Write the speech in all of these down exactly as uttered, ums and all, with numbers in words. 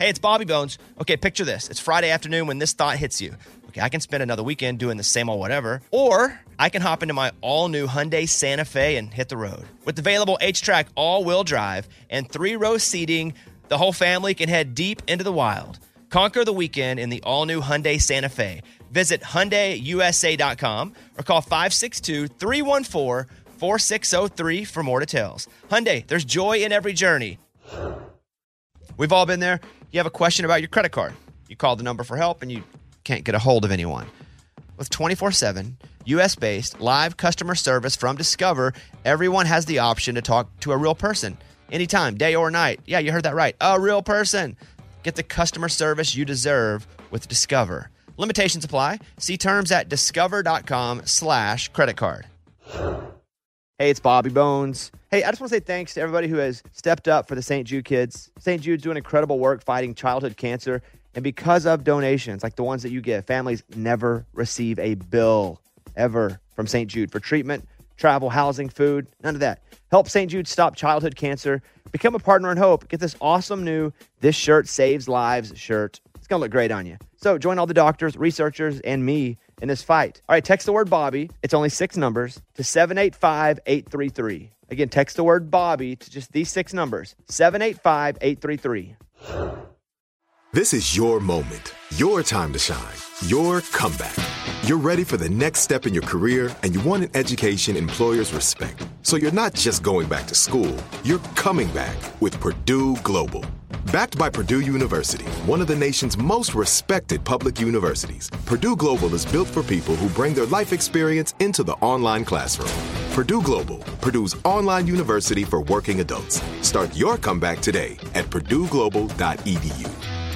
Hey, it's Bobby Bones. Okay, picture this. It's Friday afternoon when this thought hits you. Okay, I can spend another weekend doing the same old whatever, or I can hop into my all-new Hyundai Santa Fe and hit the road. With available H-Track all-wheel drive and three-row seating, the whole family can head deep into the wild. Conquer the weekend in the all-new Hyundai Santa Fe. Visit Hyundai U S A dot com or call five six two, three one four, four six zero three for more details. Hyundai, there's joy in every journey. We've all been there. You have a question about your credit card. You call the number for help and you can't get a hold of anyone. With twenty-four seven, U S-based live customer service from Discover, everyone has the option to talk to a real person anytime, day or night. Yeah, you heard that right. A real person. Get the customer service you deserve with Discover. Limitations apply. See terms at discover.com slash credit card. Hey, it's Bobby Bones. Hey, I just want to say thanks to everybody who has stepped up for the Saint Jude kids. Saint Jude's doing incredible work fighting childhood cancer. And because of donations like the ones that you give, families never receive a bill ever from Saint Jude for treatment, travel, housing, food, none of that. Help Saint Jude stop childhood cancer. Become a partner in hope. Get this awesome new This Shirt Saves Lives shirt. It's going to look great on you. So join all the doctors, researchers, and me in this fight. All right, text the word Bobby. It's only six numbers to seven eight five, eight three three. Again, text the word Bobby to just these six numbers, seven eight five, eight three three. This is your moment, your time to shine, your comeback. You're ready for the next step in your career, and you want an education employers respect. So you're not just going back to school, you're coming back with Purdue Global. Backed by Purdue University, one of the nation's most respected public universities, Purdue Global is built for people who bring their life experience into the online classroom. Purdue Global, Purdue's online university for working adults. Start your comeback today at purdue global dot e d u.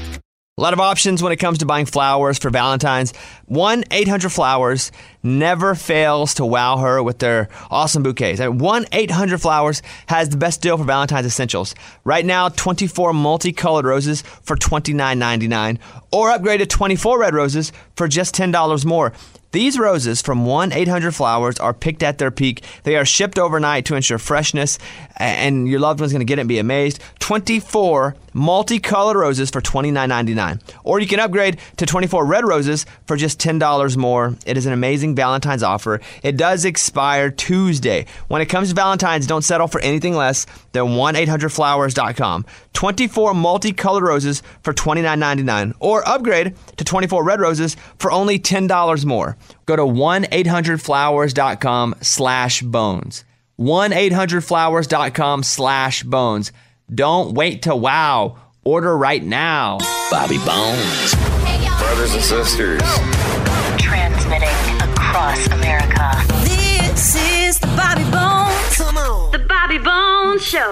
A lot of options when it comes to buying flowers for Valentine's. one eight hundred flowers never fails to wow her with their awesome bouquets. one eight hundred flowers has the best deal for Valentine's essentials. Right now, twenty-four multicolored roses for twenty-nine ninety-nine, or upgrade to twenty-four red roses for just ten dollars more. These roses from one eight hundred flowers are picked at their peak. They are shipped overnight to ensure freshness, and your loved one's going to get it and be amazed. twenty-four multicolored roses for twenty-nine ninety-nine. Or you can upgrade to twenty-four red roses for just ten dollars more. It is an amazing Valentine's offer. It does expire Tuesday. When it comes to Valentine's, don't settle for anything less than one eight hundred flowers dot com. twenty-four multicolored roses for twenty-nine ninety-nine. Or upgrade to twenty-four red roses for only ten dollars more. Go to one eight hundred flowers dot com slash bones. one eight hundred flowers dot com slash bones. Don't wait to wow. Order right now. Bobby Bones. Brothers and sisters. Transmitting across America. This is the Bobby Bones. Come on. The Bobby Bones Show.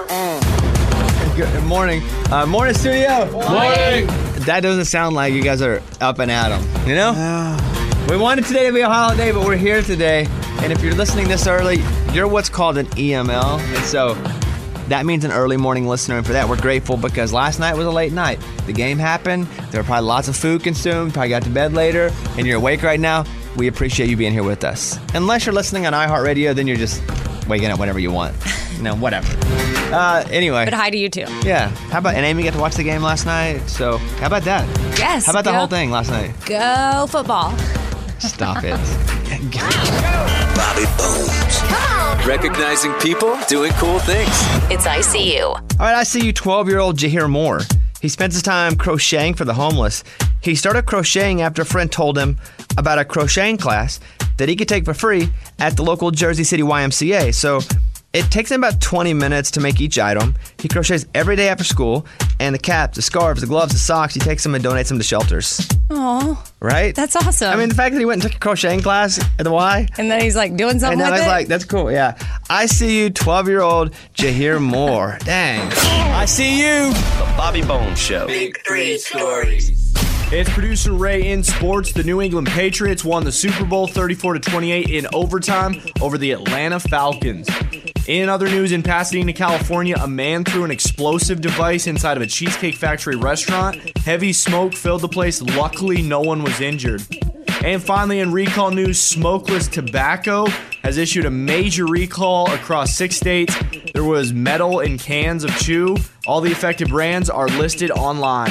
Good morning. Uh, morning, studio. Morning. That doesn't sound like you guys are up and at 'em, you know? Yeah. We wanted today to be a holiday, but we're here today. And if you're listening this early, you're what's called an E M L. And so that means an early morning listener. And for that, we're grateful because last night was a late night. The game happened. There were probably lots of food consumed. Probably got to bed later. And you're awake right now. We appreciate you being here with us. Unless you're listening on iHeartRadio, then you're just waking up whenever you want. You know, whatever. Uh, anyway. But hi to you too. Yeah. How about, and Amy got to watch the game last night. So how about that? Yes. How about the go, whole thing last night? Go football. Stop it. Bobby Bones. Come on. Recognizing people doing cool things. It's I See You. All right, I see you, twelve-year-old Jahir Moore. He spends his time crocheting for the homeless. He started crocheting after a friend told him about a crocheting class that he could take for free at the local Jersey City Y M C A. So it takes him about twenty minutes to make each item. He crochets every day after school, and the caps, the scarves, the gloves, the socks, he takes them and donates them to shelters. Oh, right? that's awesome. I mean, the fact that he went and took a crocheting class at the Y. And then he's like doing something And now with he's it. like, that's cool, yeah. I see you, twelve-year-old Jahir Moore. Dang. I see you. The Bobby Bones Show. Big three stories. It's producer Ray in sports. The New England Patriots won the Super Bowl thirty-four to twenty-eight in overtime over the Atlanta Falcons. In other news, in Pasadena, California, a man threw an explosive device inside of a Cheesecake Factory restaurant. Heavy smoke filled the place. Luckily, no one was injured. And finally, in recall news, smokeless tobacco has issued a major recall across six states. There was metal in cans of chew. All the affected brands are listed online.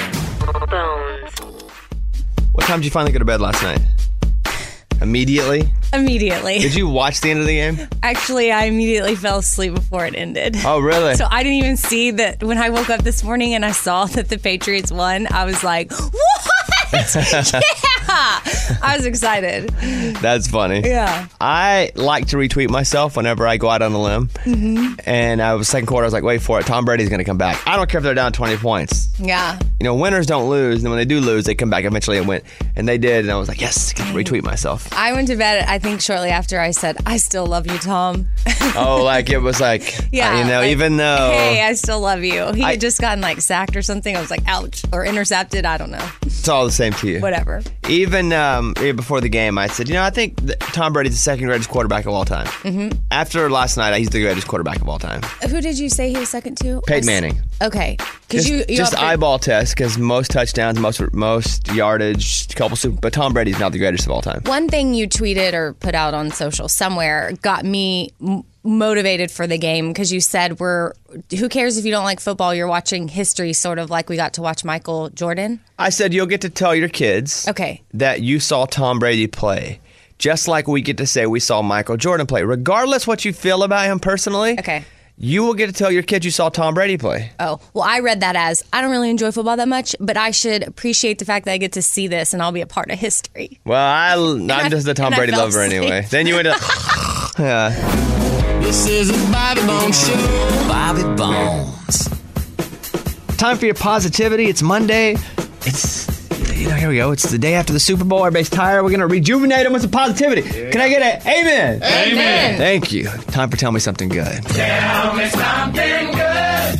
Bones. What time did you finally go to bed last night? Immediately? Immediately. Did you watch the end of the game? Actually, I immediately fell asleep before it ended. Oh, really? So I didn't even see that when I woke up this morning and I saw that the Patriots won. I was like, what? Yeah! I was excited. That's funny. Yeah. I like to retweet myself whenever I go out on a limb. Mm-hmm. And I was second quarter, I was like, wait for it. Tom Brady's going to come back. I don't care if they're down twenty points. Yeah. You know, winners don't lose. And when they do lose, they come back eventually and win. And they did. And I was like, yes, I can retweet myself. I went to bed, I think, shortly after I said, I still love you, Tom. Oh, like it was like, yeah, you know, like, even though. Hey, I still love you. He I, had just gotten like sacked or something. I was like, ouch. Or intercepted. I don't know. It's all the same to you. Whatever. Even um, before the game, I said, you know, I think that Tom Brady's the second greatest quarterback of all time. Mm-hmm. After last night, he's the greatest quarterback of all time. Who did you say he was second to? Peyton Manning. Okay. Just, you, you just offered- eyeball test, because most touchdowns, most most yardage, couple super. But Tom Brady's not the greatest of all time. One thing you tweeted or put out on social somewhere got me m- motivated for the game, because you said, "We're who cares if you don't like football? You're watching history, sort of like we got to watch Michael Jordan." I said you'll get to tell your kids, okay, that you saw Tom Brady play, just like we get to say we saw Michael Jordan play, regardless what you feel about him personally. Okay. You will get to tell your kids you saw Tom Brady play. Oh, well, I read that as, I don't really enjoy football that much, but I should appreciate the fact that I get to see this and I'll be a part of history. Well, I, I'm I, just a Tom Brady lover asleep. anyway. Then you went to, yeah. This is a Bobby Bones Show. Bobby Bones. Time for your positivity. It's Monday. It's, you know, here we go. It's the day after the Super Bowl. Everybody's tired. We're going to rejuvenate them with some positivity. Can I get an amen? Amen. Thank you. Time for Tell Me Something Good. Tell me something good.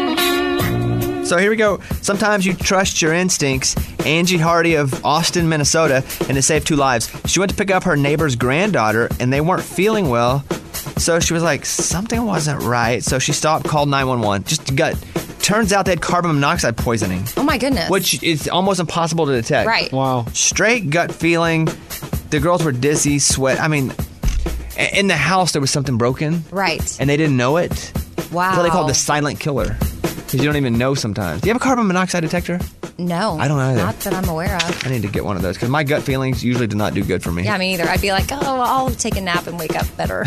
So here we go. Sometimes you trust your instincts. Angie Hardy of Austin, Minnesota, and it saved two lives. She went to pick up her neighbor's granddaughter, and they weren't feeling well. So she was like, something wasn't right. So she stopped, called nine one one. Just gut. Turns out they had carbon monoxide poisoning. Oh, my goodness. Which is almost impossible to detect. Right. Wow. Straight gut feeling. The girls were dizzy, sweat. I mean, in the house there was something broken. Right. And they didn't know it. Wow. That's what they call it, the silent killer. Because you don't even know sometimes. Do you have a carbon monoxide detector? No. I don't either. Not that I'm aware of. I need to get one of those because my gut feelings usually do not do good for me. Yeah, me either. I'd be like, oh, I'll take a nap and wake up better.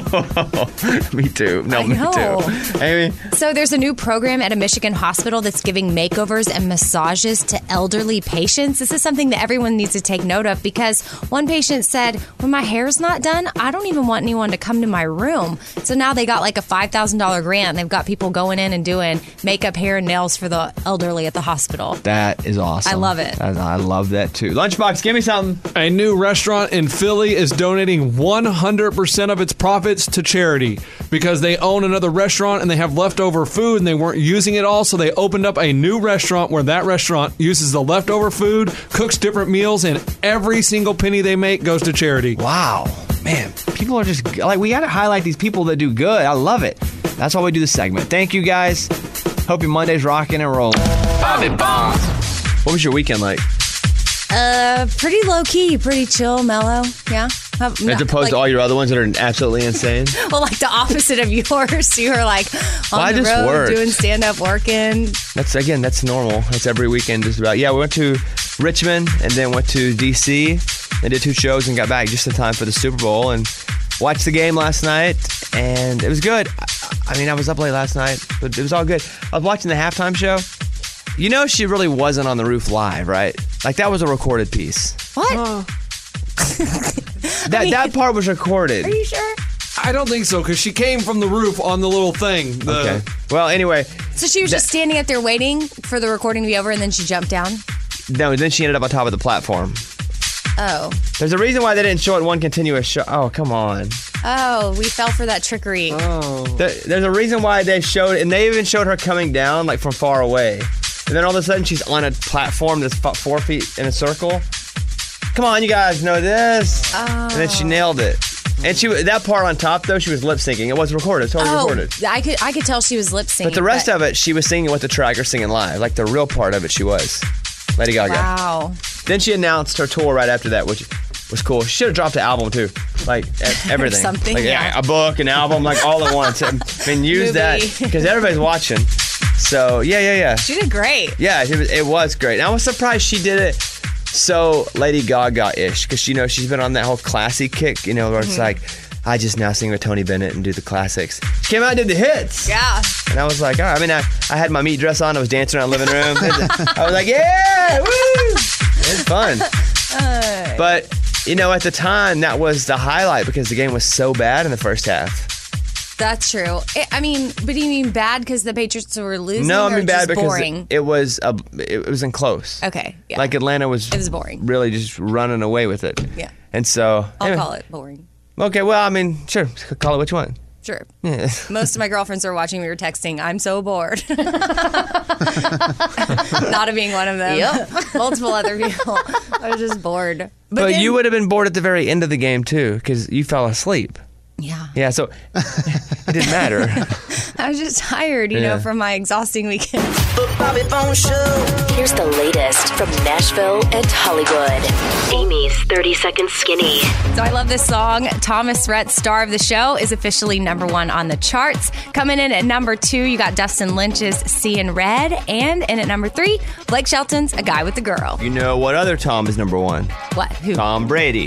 Me too. No, I me know. too. Amy? So there's a new program at a Michigan hospital that's giving makeovers and massages to elderly patients. This is something that everyone needs to take note of, because one patient said, when my hair's not done, I don't even want anyone to come to my room. So now they got like a five thousand dollars grant. They've got people going in and doing makeup, hair, and nails for the elderly at the hospital. That is awesome. I love it. I, I love that too. Lunchbox, give me something. A new restaurant in Philly is donating one hundred percent of its profits to charity because they own another restaurant and they have leftover food and they weren't using it all. So they opened up a new restaurant where that restaurant uses the leftover food, cooks different meals, and every single penny they make goes to charity. Wow. Man, people are just, like, we got to highlight these people that do good. I love it. That's why we do this segment. Thank you, guys. Hope your Monday's rocking and rolling. Bobby Bones. What was your weekend like? Uh, pretty low key, pretty chill, mellow. Yeah. How- As no, opposed like- to all your other ones that are absolutely insane? Well, like the opposite of yours. You were like on Well, I the just road worked. doing stand up, working. That's, again, that's normal. That's every weekend just about. Yeah, we went to Richmond and then went to D C and did two shows and got back just in time for the Super Bowl and watched the game last night, and it was good. I, I mean, I was up late last night, but it was all good. I was watching the halftime show. You know, she really wasn't on the roof live, right? Like, that was a recorded piece. What? Uh, That I mean, that part was recorded. Are you sure? I don't think so, because she came from the roof on the little thing. The, Okay. Well, anyway, So she was That- just standing up there waiting for the recording to be over, and then she jumped down. no, then she ended up on top of the platform. Oh, There's a reason why they didn't show it one continuous show. Oh, come on. oh, we fell for that trickery. There, there's a reason why they showed, and they even showed her coming down, like, from far away. And then all of a sudden, she's on a platform that's f- four feet in a circle. Come on, you guys know this. Oh. And then she nailed it. And she that part on top, though, she was lip syncing. It was recorded. It's totally Oh, recorded. I could I could tell she was lip syncing. But the rest of it, she was singing with the track or singing live. Like, the real part of it, she was. Lady Gaga. Wow. Then she announced her tour right after that, which was cool. She should have dropped an album, too. Like, e- everything. something, Like, yeah. a book, an album, like, all at once. I mean, use that, Movie. because everybody's watching. So, yeah, yeah, yeah. She did great. Yeah, it was, it was great. And I was surprised she did it so Lady Gaga-ish, because, you know, she's been on that whole classy kick, you know, where it's Mhm. like, I just now sing with Tony Bennett and do the classics. She came out and did the hits. Yeah. And I was like, all right. I mean, I, I had my meat dress on. I was dancing around the living room. I was like, yeah, woo! It was fun. Uh, But, you know, at the time, that was the highlight because the game was so bad in the first half. That's true. I I mean, but do you mean bad because the Patriots were losing? No, I or mean bad just because boring? it, it was a, it was in close. Okay, yeah. Like Atlanta was, It was boring. really just running away with it. Yeah. And so. I'll anyway. call it boring. Okay, well, I mean, sure. Call it what you want. Sure. Yeah. Most of my girlfriends were watching. We were texting. I'm so bored. Not being one of them. Yep. Multiple other people. I was just bored. But, But, then- you would have been bored at the very end of the game, too, because you fell asleep. Yeah. Yeah, so it didn't matter. I was just tired, you Yeah. know, from my exhausting weekend. Bobby Bone Show. Here's the latest from Nashville and Hollywood. Amy's thirty Second Skinny. So I love this song. Thomas Rhett's Star of the Show is officially number one on the charts. Coming in at number two, you got Dustin Lynch's Seeing Red. And in at number three, Blake Shelton's A Guy with a Girl. You know what other Tom is number one? What? Who? Tom Brady.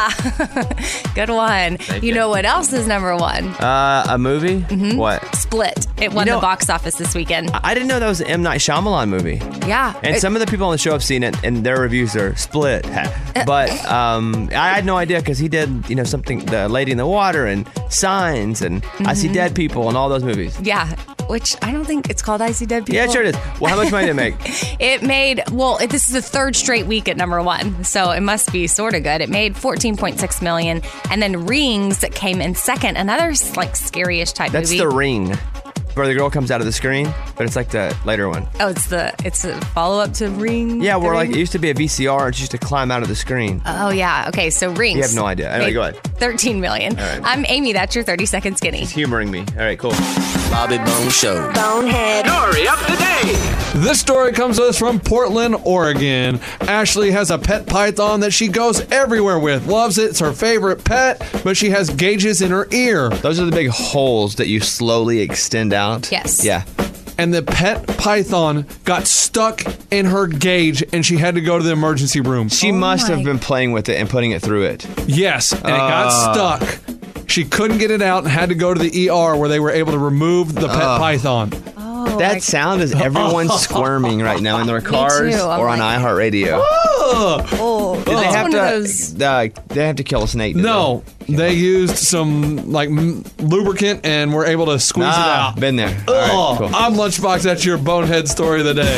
Ah, good one. Thank you you. know what else is number one? Uh, a movie? Mm-hmm. What? Split. It won You know- the box office this weekend. I didn't know that was an M. Night Shyamalan movie. Yeah. And It- some of the people on the show have seen it, and their reviews are split. But um, I had no idea because he did, you know, something, The Lady in the Water and Signs and I See Mhm. Dead People and all those movies. Yeah, which I don't think it's called I See Dead People. Yeah, sure it is. Well, how much money did it make? It made, well, it, this is the third straight week at number one, so it must be sort of good. It made fourteen point six million dollars, and then Rings came in second, another like scary-ish type That's movie. The Ring, where the girl comes out of the screen, but it's like the later one. Oh, it's the it's a follow-up to Ring. Yeah, where The like Ring? it used to be a V C R and she used to climb out of the screen. Oh yeah. Okay, so Rings. You have no idea. Anyway, made go ahead. thirteen million. All right. I'm Amy. That's your thirty second skinny. It's humoring me. All right, cool. Bobby Bone Show. Bonehead. Story up to date. This story comes to us from Portland, Oregon. Ashley has a pet python that she goes everywhere with. Loves it. It's her favorite pet, but she has gauges in her ear. Those are the big holes that you slowly extend out. Yes. Yeah. And the pet python got stuck in her gauge and she had to go to the emergency room. She must have been playing with it and putting it through it. Yes, and it got Ah. stuck. She couldn't get it out and had to go to the E R where they were able to remove the pet Ah. python. Oh, That sound is everyone squirming right now in their cars too. I'm or on like- iHeartRadio. Oh, Did they it's have one to? of those. Uh, they have to kill a snake. did No, they used some like m- lubricant and were able to squeeze Ah, it out. been there. All right, Oh, cool. I'm Lunchbox. That's your bonehead story of the day.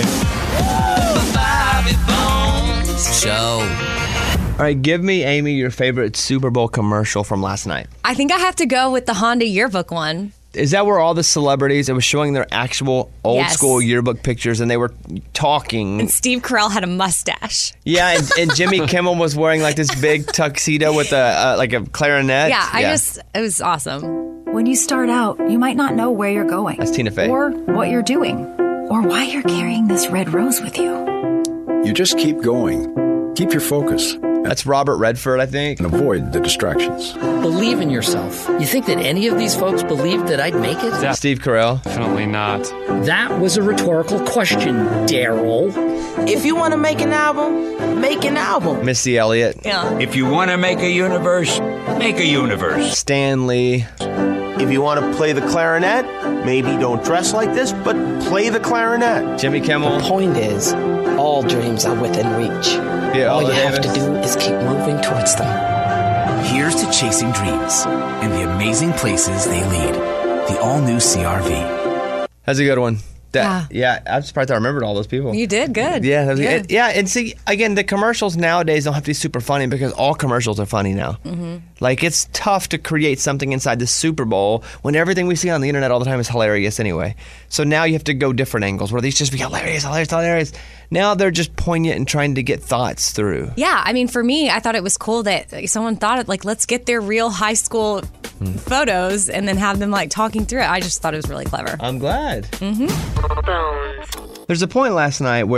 Bobby Bones Show. All right, give me, Amy, your favorite Super Bowl commercial from last night. I think I have to go with the Honda yearbook one. Is that where all the celebrities, it was showing their actual old Yes. school yearbook pictures and they were talking? And Steve Carell had a mustache. Yeah, and, and Jimmy Kimmel was wearing like this big tuxedo with a uh, like a clarinet. Yeah, I just, it was awesome. When you start out, you might not know where you're going. That's Tina Fey. Or what you're doing. Or why you're carrying this red rose with you. You just keep going. Keep your focus. That's Robert Redford, I think. And avoid the distractions. Believe in yourself. You think that any of these folks believed that I'd make it? Steve Carell. Definitely not. That was a rhetorical question, Daryl. If you want to make an album, make an album. Missy Elliott. Yeah. If you want to make a universe, make a universe. Stan Lee. If you want to play the clarinet, maybe don't dress like this, but play the clarinet. Jimmy Kimmel. The point is, all dreams are within reach. Yeah, all you Viola have Davis. to do is keep moving towards them. Here's to chasing dreams and the amazing places they lead. The all-new C R V. That's a good one. That, yeah. I'm surprised I remembered all those people. You did good. Yeah, that was, Yeah. And, yeah, and see, again, the commercials nowadays don't have to be super funny because all commercials are funny now. Mm-hmm. Like, it's tough to create something inside the Super Bowl when everything we see on the internet all the time is hilarious anyway. So now you have to go different angles where these just be hilarious, hilarious, hilarious. Now they're just poignant and trying to get thoughts through. Yeah, I mean, for me, I thought it was cool that someone thought it like, let's get their real high school photos and then have them like talking through it. I just thought it was really clever. I'm glad. Mm-hmm. There's a point last night where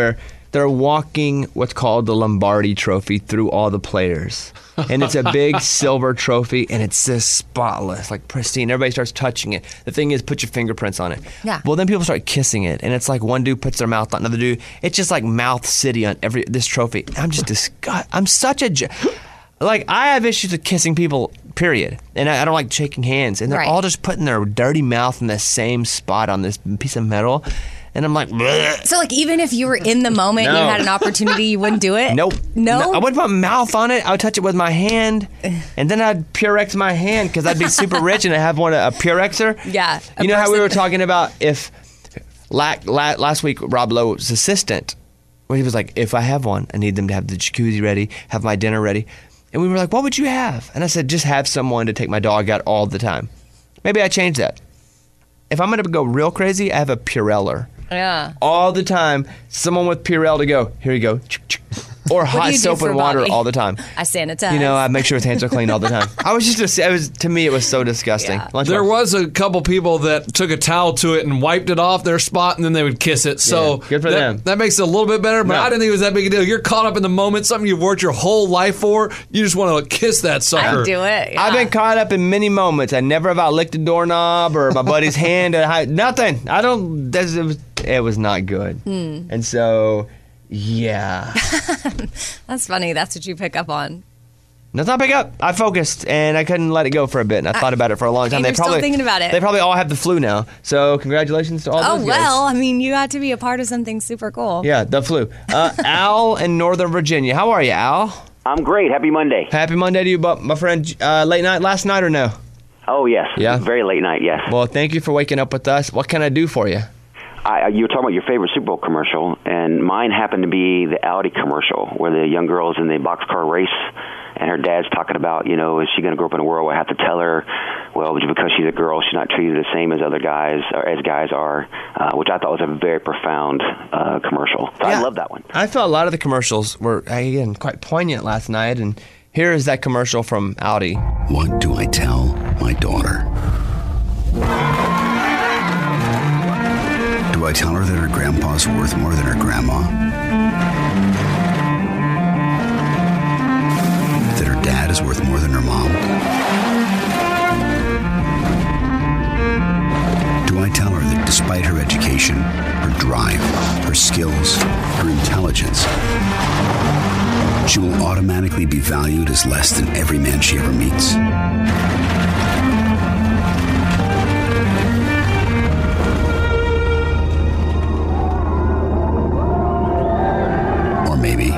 they're walking what's called the Lombardi Trophy through all the players. And it's a big silver trophy, and it's just spotless, like pristine. Everybody starts touching it. The thing is, put your fingerprints on it. Yeah. Well, then people start kissing it, and it's like one dude puts their mouth on another dude. It's just like mouth city on every this trophy. I'm just disgusted. I'm such a... J- like, I have issues with kissing people, period. And I, I don't like shaking hands. And they're Right. all just putting their dirty mouth in the same spot on this piece of metal. And I'm like, bleh. So, like, even if you were in the moment and No. you had an opportunity, you wouldn't do it? Nope. No? I wouldn't put my mouth on it. I would touch it with my hand, and then I'd Purex my hand because I'd be super rich and I have one a Purexer. Yeah. a You know how we person- were talking about if la- la- last week Rob Lowe's assistant, where he was like, if I have one, I need them to have the jacuzzi ready, have my dinner ready. And we were like, what would you have? And I said, just have someone to take my dog out all the time. Maybe I changed that. If I'm going to go real crazy, I have a Pureller. Yeah. All the time, someone with Purell to go, here you go. Or What do hot you do soap for and water Bobby? all the time. I sanitize. You know, I make sure his hands are clean all the time. I was just, it was to me, it was so disgusting. Lunchbox. There was a couple people that took a towel to it and wiped it off their spot, and then they would kiss it. So Yeah, good for that, them. that makes it a little bit better, but No. I didn't think it was that big a deal. You're caught up in the moment, something you've worked your whole life for. You just want to kiss that sucker. I'd do it. Yeah. I've been caught up in many moments. I never have out licked a doorknob or my buddy's hand. And I, nothing. I don't. This, it, was, it was not good. Hmm. And so, yeah. That's funny. That's what you pick up on. That's not pick up. I focused and I couldn't let it go for a bit. And I thought about it for a long time. And they you're still probably thinking about it. They probably all have the flu now. So congratulations to all Oh, those guys. well, I mean, you got to be a part of something super cool. Yeah, the flu. Uh, Al in Northern Virginia. How are you, Al? I'm great. Happy Monday. Happy Monday to you, bu- my friend. Uh, late night last night or no? Oh, yes. Yeah? Very late night, yes. Well, thank you for waking up with us. What can I do for you? I, you were talking about your favorite Super Bowl commercial, and mine happened to be the Audi commercial where the young girl's in the boxcar race, and her dad's talking about, you know, is she going to grow up in a world where I have to tell her, well, because she's a girl, she's not treated the same as other guys, or as guys are, uh, which I thought was a very profound uh, commercial. So Yeah. I love that one. I felt a lot of the commercials were, again, quite poignant last night, and here is that commercial from Audi. What do I tell my daughter? Do I tell her that her grandpa's worth more than her grandma? That her dad is worth more than her mom? Do I tell her that despite her education, her drive, her skills, her intelligence, she will automatically be valued as less than every man she ever meets? Or maybe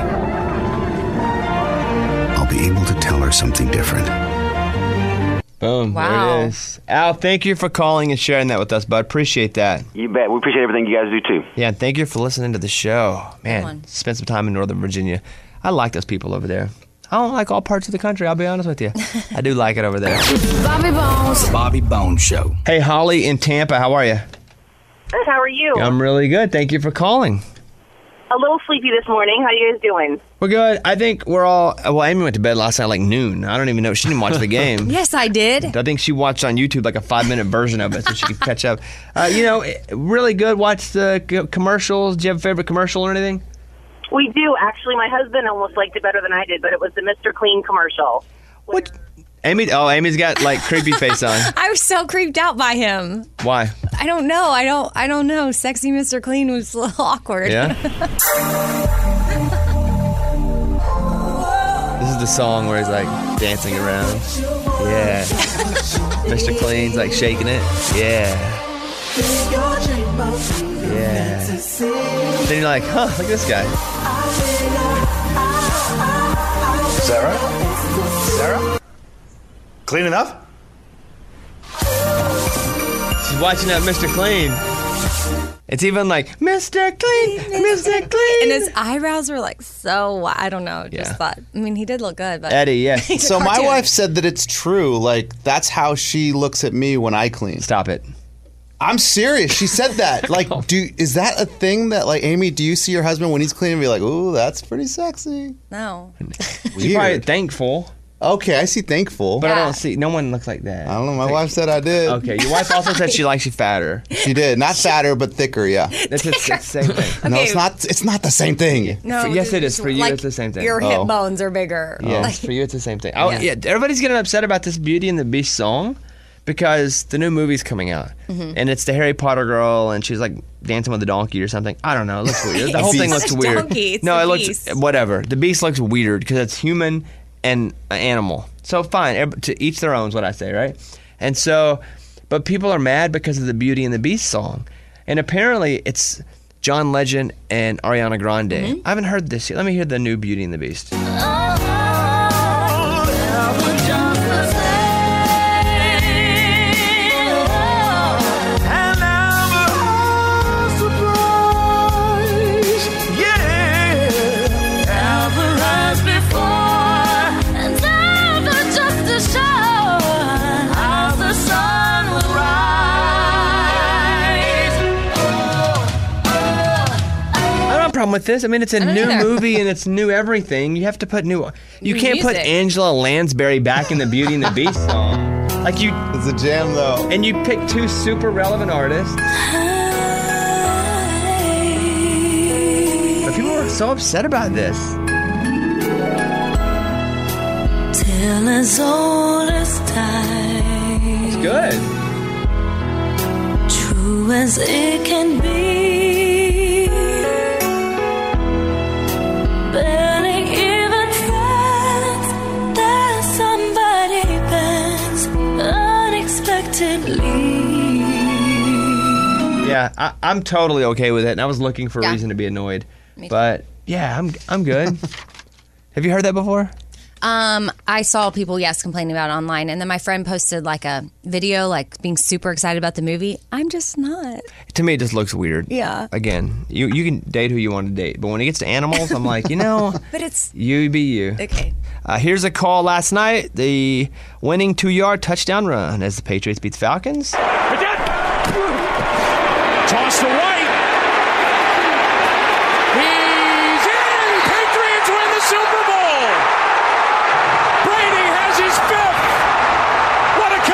I'll be able to tell her something different. Boom. Wow. There it is. Al, thank you for calling and sharing that with us, bud. Appreciate that. You bet. We appreciate everything you guys do, too. Yeah, and thank you for listening to the show. Man, one. spent some time in Northern Virginia. I like those people over there. I don't like all parts of the country, I'll be honest with you. I do like it over there. Bobby Bones. Bobby Bones Show. Hey, Holly in Tampa, how are you? Good, how are you? I'm really good. Thank you for calling. A little sleepy this morning. How you guys doing? We're good. I think we're all... Well, Amy went to bed last night like noon. I don't even know. She didn't watch the game. Yes, I did. I think she watched on YouTube like a five-minute version of it so she could catch up. Uh, you know, really good. Watch the c- commercials. Do you have a favorite commercial or anything? We do. Actually, my husband almost liked it better than I did, but it was the Mister Clean commercial. What? Amy? Oh, Amy's got like creepy face on. I was so creeped out by him. Why? I don't know. I don't. I don't know. Sexy Mister Clean was a little awkward. Yeah? This is the song where he's like dancing around. Yeah. Mister Clean's like shaking it. Yeah. Yeah. Then you're like, huh, look at this guy. Sarah? Sarah? Clean enough? She's watching that Mister Clean. It's even like, Mister Clean, Mister Clean. And his eyebrows were like so, I don't know. Just Yeah. thought, I mean, he did look good, but Eddie, yeah. he's a So my cartoon. wife said that it's true. Like, that's how she looks at me when I clean. Stop it. I'm serious. She said that. Like, do is that a thing that, like, Amy, do you see your husband when he's cleaning and be like, ooh, that's pretty sexy? No. She's probably thankful. Okay, I see thankful. But I don't see. No one looks like that. I don't know. My wife said I did. Okay, your wife also said she likes you fatter. She did. Not fatter, but thicker. Yeah. That's it's the same thing. No, it's not. It's not the same thing. No, For- yes, it is. For you, like, it's the same thing. Your hip Oh. bones are bigger. Yes, Like- for you, it's the same thing. Oh, Yeah. yeah. Everybody's getting upset about this Beauty and the Beast song because the new movie's coming out, Mhm. and it's the Harry Potter girl, and she's like dancing with a donkey or something. I don't know. It looks weird. The whole It's thing not looks a weird. donkey, it's no, the it looks beast. whatever. The Beast looks weird because it's human and an animal. So fine, ev- to each their own is what I say, right? And so, but people are mad because of the Beauty and the Beast song, and apparently it's John Legend and Ariana Grande. Mm-hmm. I haven't heard this yet. Let me hear the new Beauty and the Beast. Problem with this. I mean, it's a I don't new either. movie and it's new everything. You have to put new. You New can't put music. Angela Lansbury back in the Beauty and the Beast song. Like you, it's a jam though. And you pick two super relevant artists. But people are so upset about this. Till as old as time. It's good. True as it can be. Barely even friends. There's somebody bends unexpectedly. Yeah, I, I'm totally okay with it, and I was looking for a Yeah. reason to be annoyed. Me too. But yeah, I'm I'm good. Have you heard that before? Um, I saw people, yes, complaining about it online, and then my friend posted like a video, like being super excited about the movie. I'm just not. To me, it just looks weird. Yeah. Again, you you can date who you want to date, but when it gets to animals, I'm like, you know, But it's you be you. okay. Uh, here's a call last night: the winning two-yard touchdown run as the Patriots beat the Falcons. Toss to White. He's in. Patriots win the Super Bowl. Brady has his fifth. What a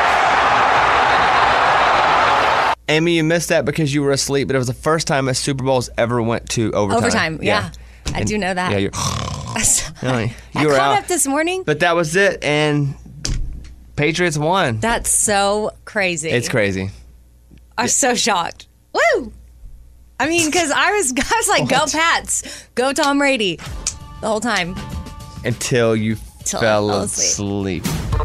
comeback. Amy, you missed that because you were asleep, but it was the first time a Super Bowl's ever went to overtime. Overtime, yeah. I And- do know that. Yeah, you're, I really, you I were caught out. up this morning. But that was it, and Patriots won. That's so crazy. It's crazy. I'm so shocked. Woo! I mean, because I was, I was like, go Pats, go Tom Brady, the whole time. Until you Till I fell fell asleep.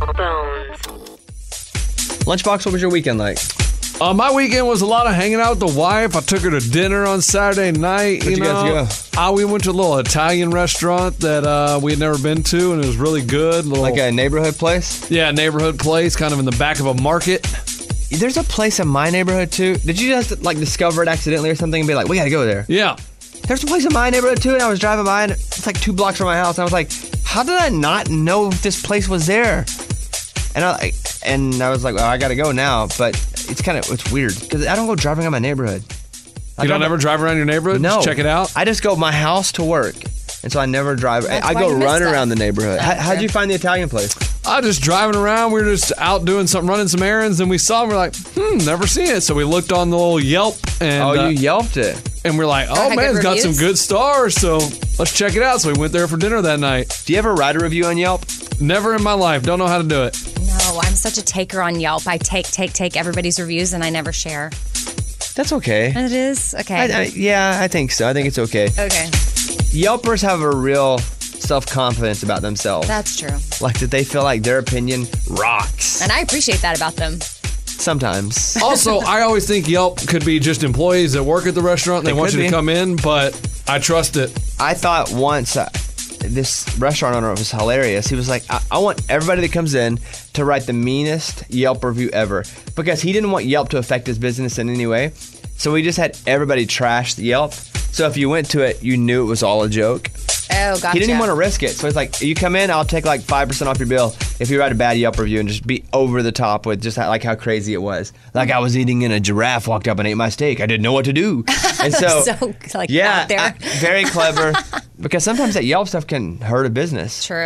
Lunchbox, what was your weekend like? Uh, my weekend was a lot of hanging out with the wife. I took her to dinner on Saturday night. Where'd you guys know. go? Uh, we went to a little Italian restaurant that uh, we had never been to, and it was really good. Little, Like a neighborhood place? yeah, neighborhood place, kind of in the back of a market. There's a place in my neighborhood too. Did you just like discover it accidentally or something and be like, we gotta go there? Yeah. There's a place in my neighborhood too, and I was driving by and it's like two blocks from my house. And I was like, how did I not know this place was there? And I and I was like, well, I gotta go now. But it's kind of it's weird because I don't go driving around my neighborhood. I You don't drive- ever drive around your neighborhood? No, Just check it out? I just go my house to work, and so I never drive. That's I why go you missed run stuff. around the neighborhood. Oh, How, how'd sure. you find the Italian place? I was just driving around. We were just out doing something, running some errands, and we saw him. We're like, hmm, never seen it. So we looked on the little Yelp, and Oh, uh, you Yelped it. and we're like, Oh, oh had man, good it's got some reviews? good stars. So let's check it out. So we went there for dinner that night. Do you ever write a review on Yelp? Never in my life. Don't know how to do it. No, I'm such a taker on Yelp. I take, take, take everybody's reviews and I never share. That's okay. And it is? Okay. I, I, yeah, I think so. I think it's okay. okay. Yelpers have a real self-confidence about themselves. That's true. Like that they feel like their opinion rocks. And I appreciate that about them. Sometimes. Also, I always think Yelp could be just employees that work at the restaurant. And they It want could you to be. come in, but I trust it. I thought once uh, this restaurant owner was hilarious. He was like, I-, I want everybody that comes in to write the meanest Yelp review ever because he didn't want Yelp to affect his business in any way. So we just had everybody trash the Yelp. So if you went to it, you knew it was all a joke. Oh, gotcha. He didn't even want to risk it. So he's like, you come in, I'll take like five percent off your bill if you write a bad Yelp review and just be over the top with just how, like how crazy it was. Like I was eating and a giraffe walked up and ate my steak. I didn't know what to do. And so, so, like, yeah, out there. I- very clever. Because sometimes that Yelp stuff can hurt a business. True.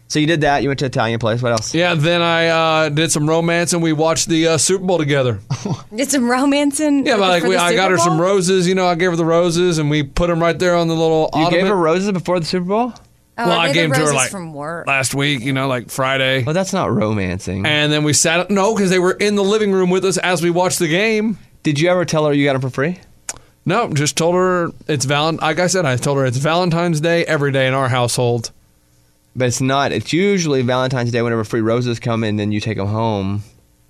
So you did that. You went to an Italian place. What else? Yeah, then I uh, did some romance and we watched the uh, Super Bowl together. Did some romancing? Yeah, but like for we, the I Super got her Bowl? some roses. You know, I gave her the roses and we put them right there on the little You ottoman. gave her roses before the Super Bowl? Oh, well, I, I gave gave the to her roses like from work. last week, you know, like Friday. Well, that's not romancing. And then we sat, no, because they were in the living room with us as we watched the game. Did you ever tell her you got them for free? No, just told her it's Valentine. Like I said, I told her it's Valentine's Day every day in our household. But it's not. It's usually Valentine's Day whenever free roses come in, then you take them home.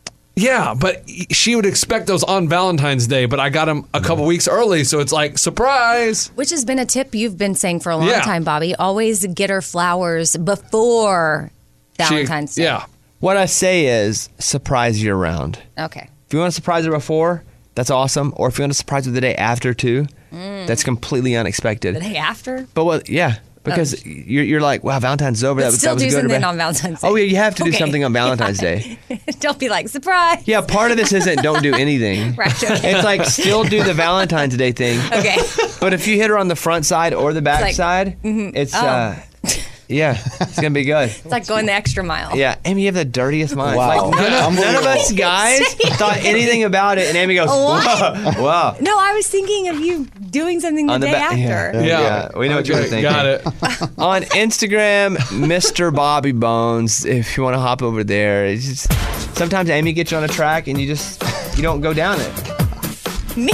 Yeah, but she would expect those on Valentine's Day, but I got them a couple weeks early, so it's like, surprise. Which has been a tip you've been saying for a long Yeah. time, Bobby. Always get her flowers before Valentine's Day. Yeah. What I say is surprise year round. Okay. If you want to surprise her before, that's awesome. Or if you want to surprise her the day after, too, Mm. that's completely unexpected. The day after? But what? Yeah, because you're, you're like, wow, Valentine's is over. But That, was- still that was do good. or something bad? on Valentine's Day. Oh, yeah, you have to do Okay. something on Valentine's Day. Don't be like, surprise. Yeah, part of this isn't don't do anything. Right, okay. It's like still do the Valentine's Day thing. Okay. But if you hit her on the front side or the back like- side, Mhm. it's, Oh. uh, yeah, it's going to be good. It's like going the extra mile. Yeah, Amy, you have the dirtiest mind. Wow. Like, none, of, none of us guys Same. thought anything about it, and Amy goes, What? "Whoa, wow." No, I was thinking of you doing something the On the day ba- after. Yeah, Yeah. yeah, we know what you were Okay, thinking. got it. On Instagram, Mister Bobby Bones. If you want to hop over there, it's just sometimes Amy gets you on a track, and you just you don't go down it. Me?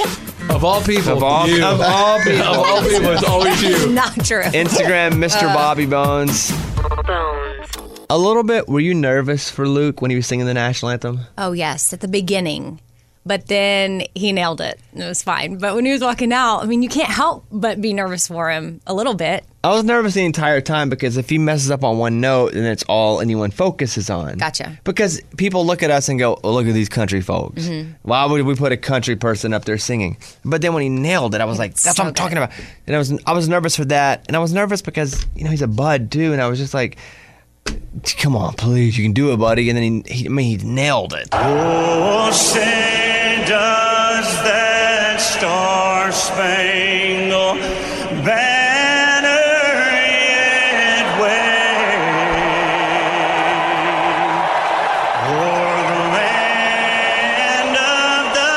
Of all people, Of all, you. of all people, Of all people, it's always you. Not true. Instagram, Mister Uh, Bobby Bones. Bones. A little bit. Were you nervous for Luke when he was singing the national anthem? Oh, yes, at the beginning. But then he nailed it. It was fine. But when he was walking out, I mean, you can't help but be nervous for him a little bit. I was nervous the entire time because if he messes up on one note, then it's all anyone focuses on. Gotcha. Because people look at us and go, oh, look at these country folks. Mm-hmm. Why would we put a country person up there singing? But then when he nailed it, I was like, that's so what I'm good. talking about. And I was I was nervous for that. And I was nervous because, you know, he's a bud too. And I was just like, come on, please, you can do it, buddy. And then he, he I mean, he nailed it. Oh, say does that star-spangled banner yet wave o'er the land of the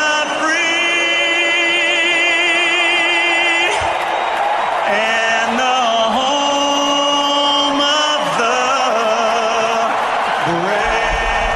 free and the home of the brave?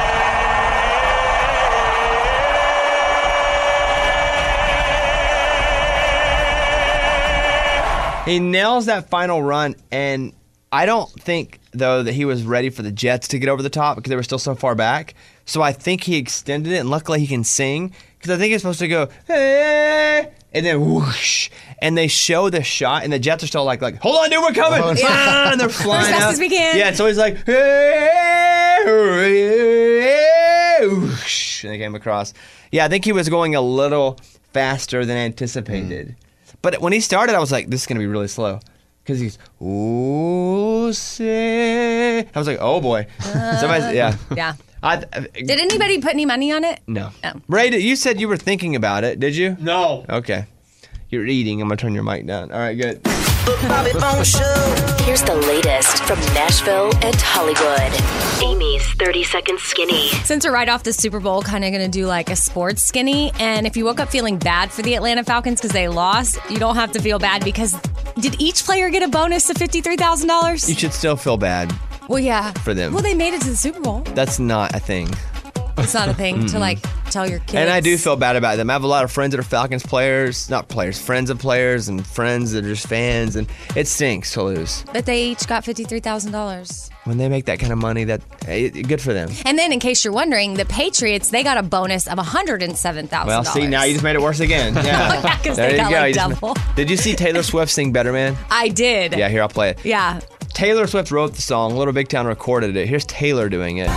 He nails that final run, and I don't think, though, that he was ready for the Jets to get over the top because they were still so far back. So I think he extended it, and luckily he can sing because I think it's supposed to go, hey, and then whoosh. And they show the shot, and the Jets are still like, like hold on, dude, we're coming. Oh, Yeah, and they're flying As fast up. as we can. Yeah, so he's like, hey, hey, whoosh, and they came across. Yeah, I think he was going a little faster than anticipated. But when he started, I was like, this is going to be really slow. Because he's, ooh, say. I was like, oh, boy. Somebody's, yeah. Yeah. I, I, Did anybody put any money on it? no. Oh. Ray, you said you were thinking about it, did you? No. Okay. You're eating. I'm going to turn your mic down. All right, good. Bobby Bones Show. Here's the latest from Nashville and Hollywood. Amy's thirty Second Skinny. Since we're right off the Super Bowl, kind of going to do like a sports skinny. And if you woke up feeling bad for the Atlanta Falcons because they lost, you don't have to feel bad because did each player get a bonus of fifty-three thousand dollars? You should still feel bad. Well, yeah. For them. Well, they made it to the Super Bowl. That's not a thing. It's not a thing to like tell your kids. And I do feel bad about them. I have a lot of friends that are Falcons players, not players, friends of players, and friends that are just fans, and it stinks to lose. But they each got fifty-three thousand dollars. When they make that kind of money, that eh, good for them. And then, in case you're wondering, the Patriots, they got a bonus of one hundred seven thousand Well, dollars. see, now you just made it worse again. Yeah, Yeah, 'cause there they you got, go. like, You just- double. Did you see Taylor Swift sing Better Man? I did. Yeah, here, I'll play it. Yeah. Taylor Swift wrote the song. Little Big Town recorded it. Here's Taylor doing it.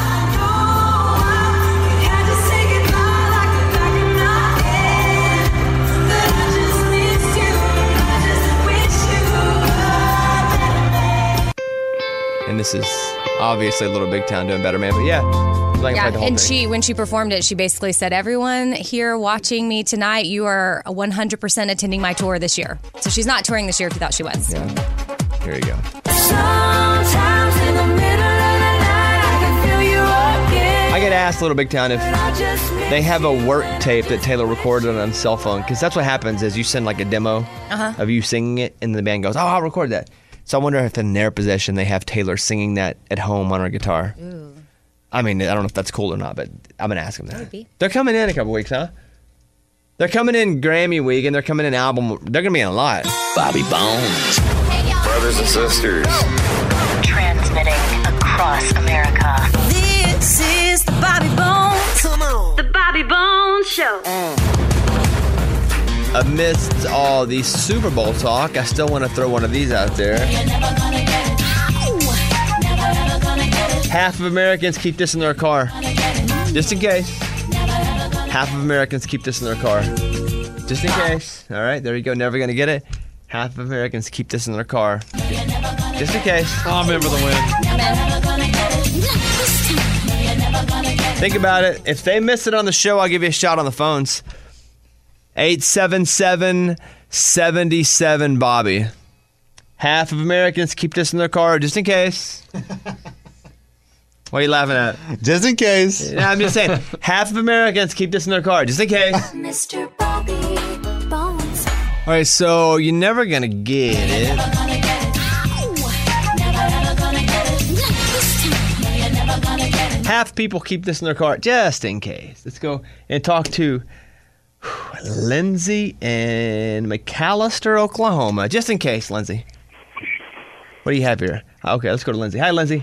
And this is obviously Little Big Town doing Better Man, but yeah. Like I Yeah, played the whole and thing. she when she performed it, she basically said, "Everyone here watching me tonight, you are one hundred percent attending my tour this year." So she's not touring this year if you thought she was. Yeah. Here you go. Sometimes in ask Little Big Town if they have a work tape that Taylor recorded on a cell phone, because that's what happens is you send like a demo Uh-huh. of you singing it, and the band goes, oh, I'll record that. So I wonder if in their possession they have Taylor singing that at home on her guitar. Ooh. I mean, I don't know if that's cool or not, but I'm going to ask them that. That would be. They're coming in a couple weeks, huh? They're coming in Grammy week, and they're coming in album. They're going to be in a lot. Bobby Bones. Brothers and sisters. Transmitting across America. This is the Bobby Bones. Come on. The Bobby Bones Show. Amidst all the Super Bowl talk, I still want to throw one of these out there. Half of Americans keep this in their car. Just in case. Half of Americans keep this in their car. Just in case. All right, there you go. Never going to get it. Half of Americans keep this in their car. Just in case. I'm in for the win. Think about it. If they miss it on the show, I'll give you a shot on the phones. eight seven seven, seven seven, Bobby. Half of Americans keep this in their car just in case. What are you laughing at? Just in case. Yeah, I'm just saying. Half of Americans keep this in their car just in case. Mister Bobby Bones. All right, so you're never going to get it. Half people keep this in their car just in case. Let's go and talk to Lindsay in McAllister, Oklahoma. Just in case, Lindsay. What do you have here? Okay, let's go to Lindsay. Hi, Lindsay.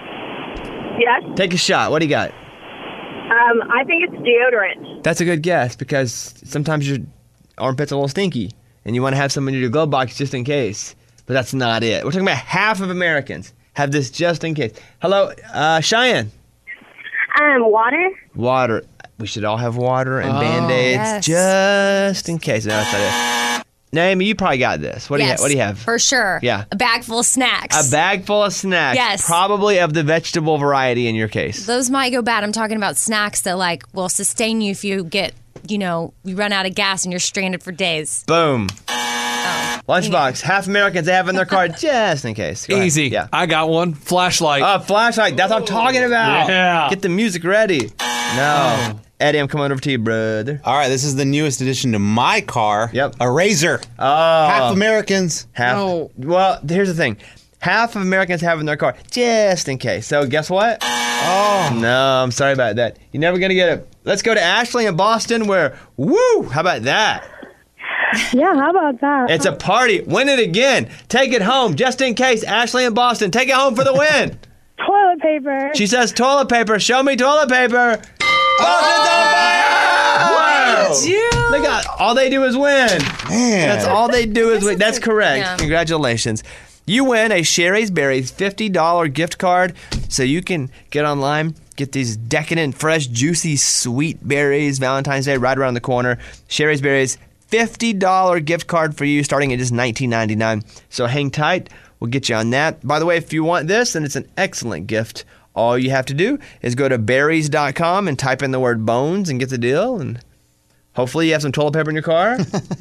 Yes. Take a shot. What do you got? Um, I think it's deodorant. That's a good guess because sometimes your armpit's a little stinky and you want to have some in your glove box just in case. But that's not it. We're talking about half of Americans have this just in case. Hello, uh, Cheyenne. Um, water. Water. We should all have water and Oh, Band-Aids yes. just in case. No, that's not it. Naomi, you probably got this. What do you Yes, ha- What do you have? For sure. Yeah. A bag full of snacks. A bag full of snacks. Yes. Probably of the vegetable variety in your case. Those might go bad. I'm talking about snacks that like will sustain you if you get, you know, you run out of gas and you're stranded for days. Boom. Oh, Lunchbox. Half Americans have in their car just in case. Go ahead. Easy. Yeah. I got one. Flashlight. Oh, flashlight. That's what I'm talking about. Yeah. Get the music ready. No. Eddie, I'm coming over to you, brother. All right, this is the newest addition to my car. Yep. A Razor. Oh. Half Americans. Half. No. Well, here's the thing. Half of Americans have in their car just in case. So guess what? Oh. No, I'm sorry about that. You're never going to get it. Let's go to Ashley in Boston where, woo, how about that? Yeah, how about that? It's a party. Win it again. Take it home just in case. Ashley in Boston. Take it home for the win. Toilet paper. She says toilet paper. Show me toilet paper. Boston's on fire! Whoa. Look at all they do is win. Man. That's all they do is win. That's correct. Yeah. Congratulations. You win a Sherry's Berries fifty dollars gift card so you can get online, get these decadent, fresh, juicy, sweet berries. Valentine's Day right around the corner. Sherry's Berries fifty dollars gift card for you starting at just nineteen ninety-nine. So hang tight. We'll get you on that. By the way, if you want this, then it's an excellent gift. All you have to do is go to berries dot com and type in the word bones and get the deal. And hopefully you have some toilet paper in your car.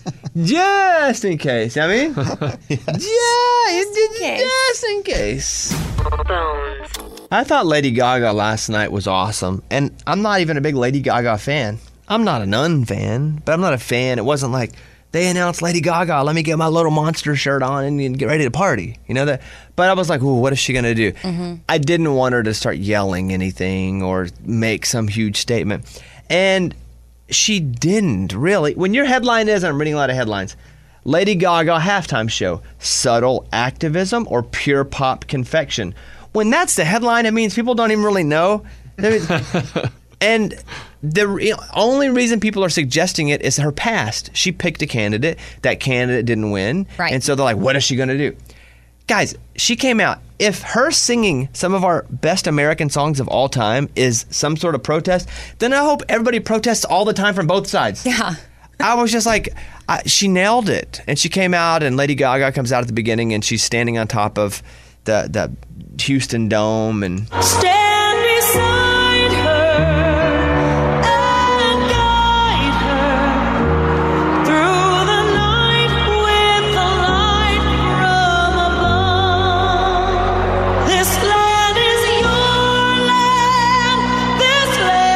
Just in case. I mean, yes. Yeah, just in case. I thought Lady Gaga last night was awesome. And I'm not even a big Lady Gaga fan. I'm not a Nun fan, but I'm not a fan. It wasn't like they announced Lady Gaga, let me get my little monster shirt on and, and get ready to party. You know that? But I was like, ooh, what is she going to do? Mm-hmm. I didn't want her to start yelling anything or make some huge statement. And she didn't, really. When your headline is, I'm reading a lot of headlines, Lady Gaga halftime show, subtle activism or pure pop confection. When that's the headline, it means people don't even really know. And the re- only reason people are suggesting it is her past. She picked a candidate. That candidate didn't win. Right. And so they're like, what is she going to do? Guys, she came out. If her singing some of our best American songs of all time is some sort of protest, then I hope everybody protests all the time from both sides. Yeah. I was just like, I, she nailed it. And she came out, and Lady Gaga comes out at the beginning, and she's standing on top of the, the Houston Dome. And Stand beside her and guide her through the night with the light from above. This land is your land. This land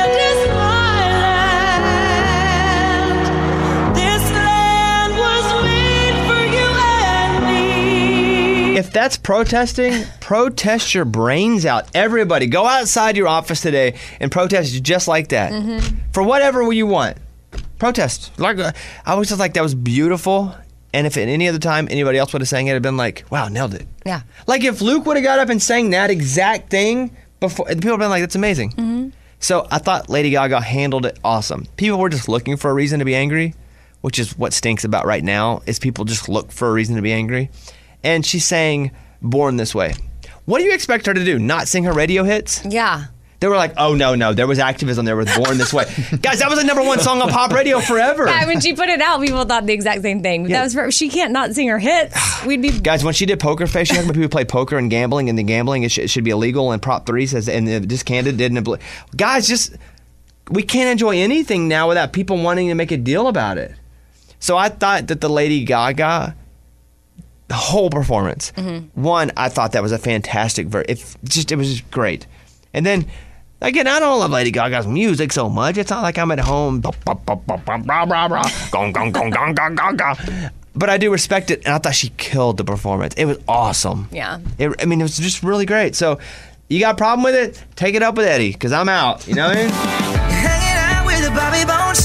if that's protesting, protest your brains out. Everybody, go outside your office today and protest just like that. Mm-hmm. For whatever you want. Protest. Like uh, I was just like, that was beautiful. And if at any other time anybody else would have sang it, it'd have been like, wow, nailed it. Yeah. Like if Luke would have got up and sang that exact thing before, people would have been like, that's amazing. Mm-hmm. So I thought Lady Gaga handled it awesome. People were just looking for a reason to be angry, which is what stinks about right now, is people just look for a reason to be angry. And she sang Born This Way. What do you expect her to do? Not sing her radio hits? Yeah. They were like, oh, no, no. There was activism there with Born This Way. Guys, that was the number one song on pop radio forever. Yeah, when she put it out, people thought the exact same thing. But Yeah. that was for, she can't not sing her hits. We'd be Guys, when she did Poker Face, she had people play poker and gambling, and the gambling it, sh- it should be illegal. And Prop three says, and the Discanded didn't. Obli- Guys, just, we can't enjoy anything now without people wanting to make a deal about it. So I thought that the Lady Gaga, the whole performance, Mm-hmm. one, I thought that was a fantastic verse. It just, it was just great. And then, again, I don't love Lady Gaga's music so much. It's not like I'm at home, gong, gong, gong, gong, gong, gong, gong. But I do respect it, and I thought she killed the performance. It was awesome. Yeah. It, I mean, it was just really great. So, you got a problem with it? Take it up with Eddie, because I'm out. You know what I mean? Hanging out with the Bobby Bones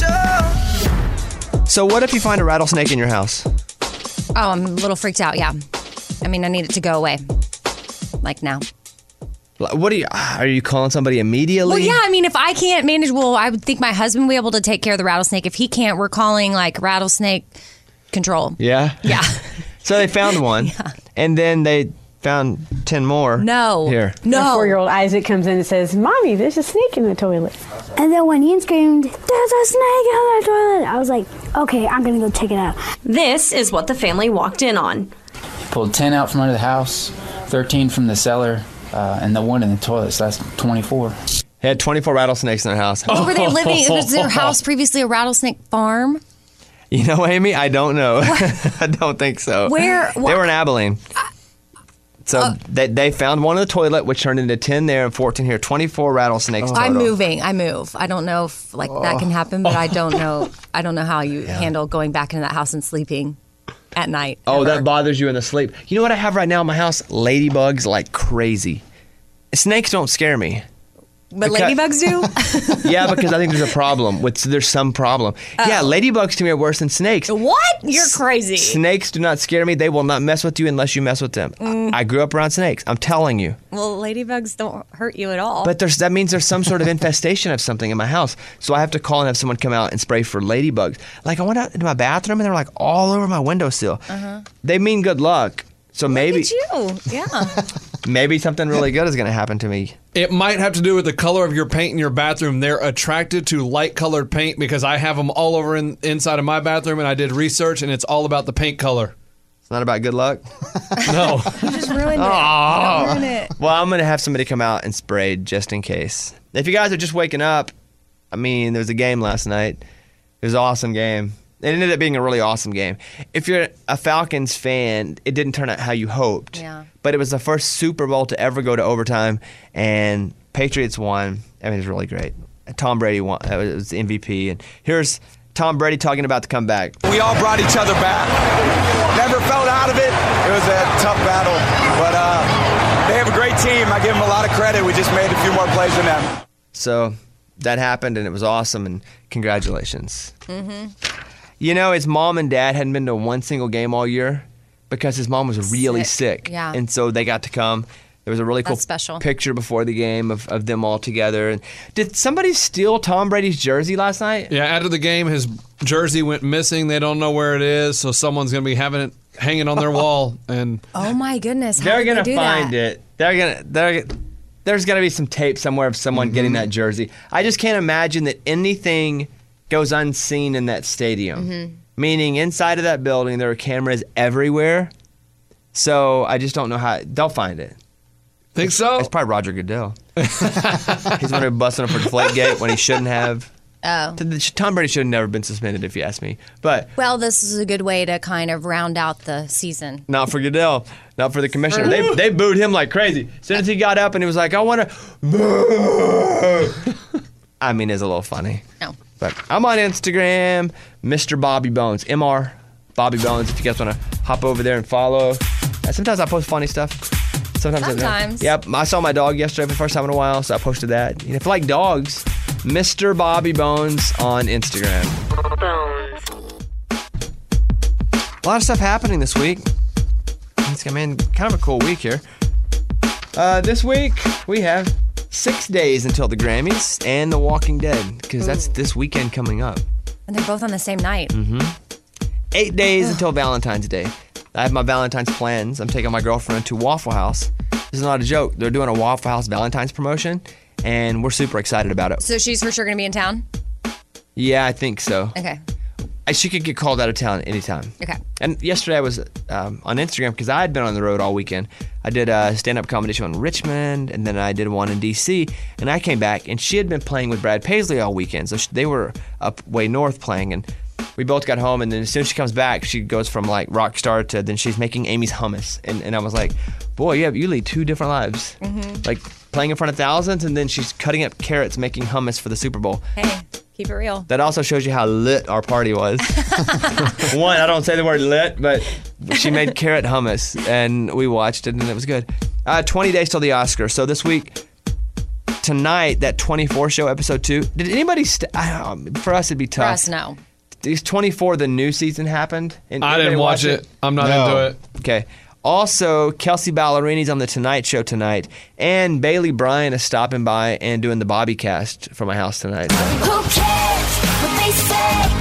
Show. So, what if you find a rattlesnake in your house? Oh, I'm a little freaked out, yeah. I mean, I need it to go away. Like now. What are you, are you calling somebody immediately? Well, yeah, I mean, if I can't manage, well, I would think my husband would be able to take care of the rattlesnake. If he can't, we're calling like rattlesnake control. Yeah? Yeah. So they found one, and then they found ten more. No. Here. No. Four-year-old Isaac comes in and says, "Mommy, there's a snake in the toilet." And then when Ian screamed, "There's a snake in the toilet," I was like, "Okay, I'm gonna go check it out." This is what the family walked in on. Pulled ten out from under the house, thirteen from the cellar, uh, and the one in the toilet. So that's twenty-four. They had twenty-four rattlesnakes in their house. Where were they living? Was their house previously a rattlesnake farm? You know, Amy, I don't know. I don't think so. Where- They were in Abilene. So Uh, they, they found one in the toilet, which turned into ten there and fourteen here. twenty-four rattlesnakes total. I'm moving. I move. I don't know if like that can happen, but I don't know. I don't know how you handle going back into that house and sleeping at night. Oh, that bothers you in the sleep. You know what I have right now in my house? Ladybugs like crazy. Snakes don't scare me. But Because- ladybugs do? Yeah, because I think there's a problem. With There's some problem. Yeah, ladybugs to me are worse than snakes. What? You're crazy. Snakes do not scare me. They will not mess with you unless you mess with them. Mm. I grew up around snakes. I'm telling you. Well, ladybugs don't hurt you at all. But there's that means there's some sort of infestation of something in my house. So I have to call and have someone come out and spray for ladybugs. Like I went out into my bathroom and they're like all over my windowsill. Uh-huh. They mean good luck. So maybe Look at you. Yeah. maybe something really good is going to happen to me. It might have to do with the color of your paint in your bathroom. They're attracted to light colored paint because I have them all over in, inside of my bathroom, and I did research, and it's all about the paint color. It's not about good luck? No. You just ruined it. Oh. Don't ruin it. Well, I'm going to have somebody come out and spray just in case. If you guys are just waking up, I mean, there was a game last night. It was an awesome game. It ended up being a really awesome game. If you're a Falcons fan, it didn't turn out how you hoped. Yeah. But it was the first Super Bowl to ever go to overtime, and Patriots won. I mean, it was really great. Tom Brady won. It was the M V P. And here's Tom Brady talking about the comeback. We all brought each other back. Never felt out of it. It was a tough battle. But uh, they have a great team. I give them a lot of credit. We just made a few more plays than them. So that happened, and it was awesome, and congratulations. Mm-hmm. You know, his mom and dad hadn't been to one single game all year because his mom was really sick. Sick, yeah. And so they got to come. There was a really cool That's special. picture before the game of, of them all together. And did somebody steal Tom Brady's jersey last night? Yeah, after the game, his jersey went missing. They don't know where it is, so someone's going to be having it hanging on their wall. And Oh my goodness. How They're did gonna they do find that? it. They're gonna. They're. There's gonna be some tape somewhere of someone Mm-hmm. getting that jersey. I just can't imagine that anything goes unseen in that stadium. Mm-hmm. Meaning, inside of that building, there are cameras everywhere. So I just don't know how they'll find it. Think so? It's probably Roger Goodell. He's the one who busted him for Deflategate when he shouldn't have. Oh. Tom Brady should have never been suspended, if you ask me. But Well, this is a good way to kind of round out the season. not for Goodell, not for the commissioner. They they booed him like crazy. As soon as he got up and he was like, "I want to," I mean, it's a little funny. No. But I'm on Instagram, Mister Bobby Bones, M R Bobby Bones. If you guys want to hop over there and follow, Uh, sometimes I post funny stuff. Sometimes. I Sometimes. don't. Yep. I saw my dog yesterday for the first time in a while, so I posted that. You know, if you like dogs, Mister Bobby Bones on Instagram. A lot of stuff happening this week. It's, I mean, kind of a cool week here. Uh, this week, we have six days until the Grammys and The Walking Dead, because that's this weekend coming up. And they're both on the same night. Mm-hmm. Eight days until Valentine's Day. I have my Valentine's plans. I'm taking my girlfriend to Waffle House. This is not a joke. They're doing a Waffle House Valentine's promotion, and we're super excited about it. So she's for sure going to be in town? Yeah, I think so. Okay. I- She could get called out of town anytime. Okay. And yesterday I was um, on Instagram because I had been on the road all weekend. I did a stand-up comedy show in Richmond, and then I did one in D C, and I came back, and she had been playing with Brad Paisley all weekend, so she, they were up way north playing, and we both got home, and then as soon as she comes back, she goes from like rock star to then she's making Amy's hummus, and, and I was like, boy, yeah, you lead two different lives. Mm-hmm. Like playing in front of thousands, and then she's cutting up carrots making hummus for the Super Bowl. Hey, keep it real. That also shows you how lit our party was. One, I don't say the word lit, but she made carrot hummus, and we watched it, and it was good. Uh, twenty days till the Oscars. So this week, tonight, that twenty-four show, episode two. Did anybody, st- I don't know, for us it'd be tough. For us, no. These twenty-four, the new season happened. And I didn't anybody watch it. I'm not No. into it. Okay. Also, Kelsey Ballerini's on the Tonight Show tonight, and Bailey Bryan is stopping by and doing the Bobby cast for my house tonight. Who cares what they say?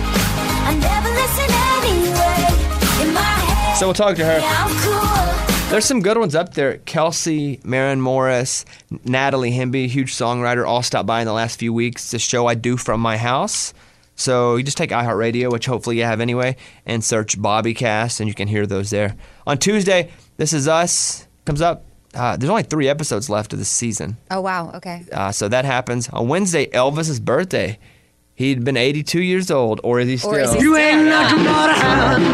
I never listen anyway. In my head, So we'll talk to her. yeah, I'm cool. There's some good ones up there. Kelsey, Maren Morris, Natalie Hemby, huge songwriter, all stopped by in the last few weeks. It's a show I do from my house. So you just take iHeartRadio, which hopefully you have anyway, and search BobbyCast, and you can hear those there. On Tuesday, This Is Us comes up. Uh, there's only three episodes left of this season. Oh, wow. Okay. Uh, so that happens. On Wednesday, Elvis's birthday. He'd been eighty-two years old, or is he still? Or is he You still? ain't nothing but a hound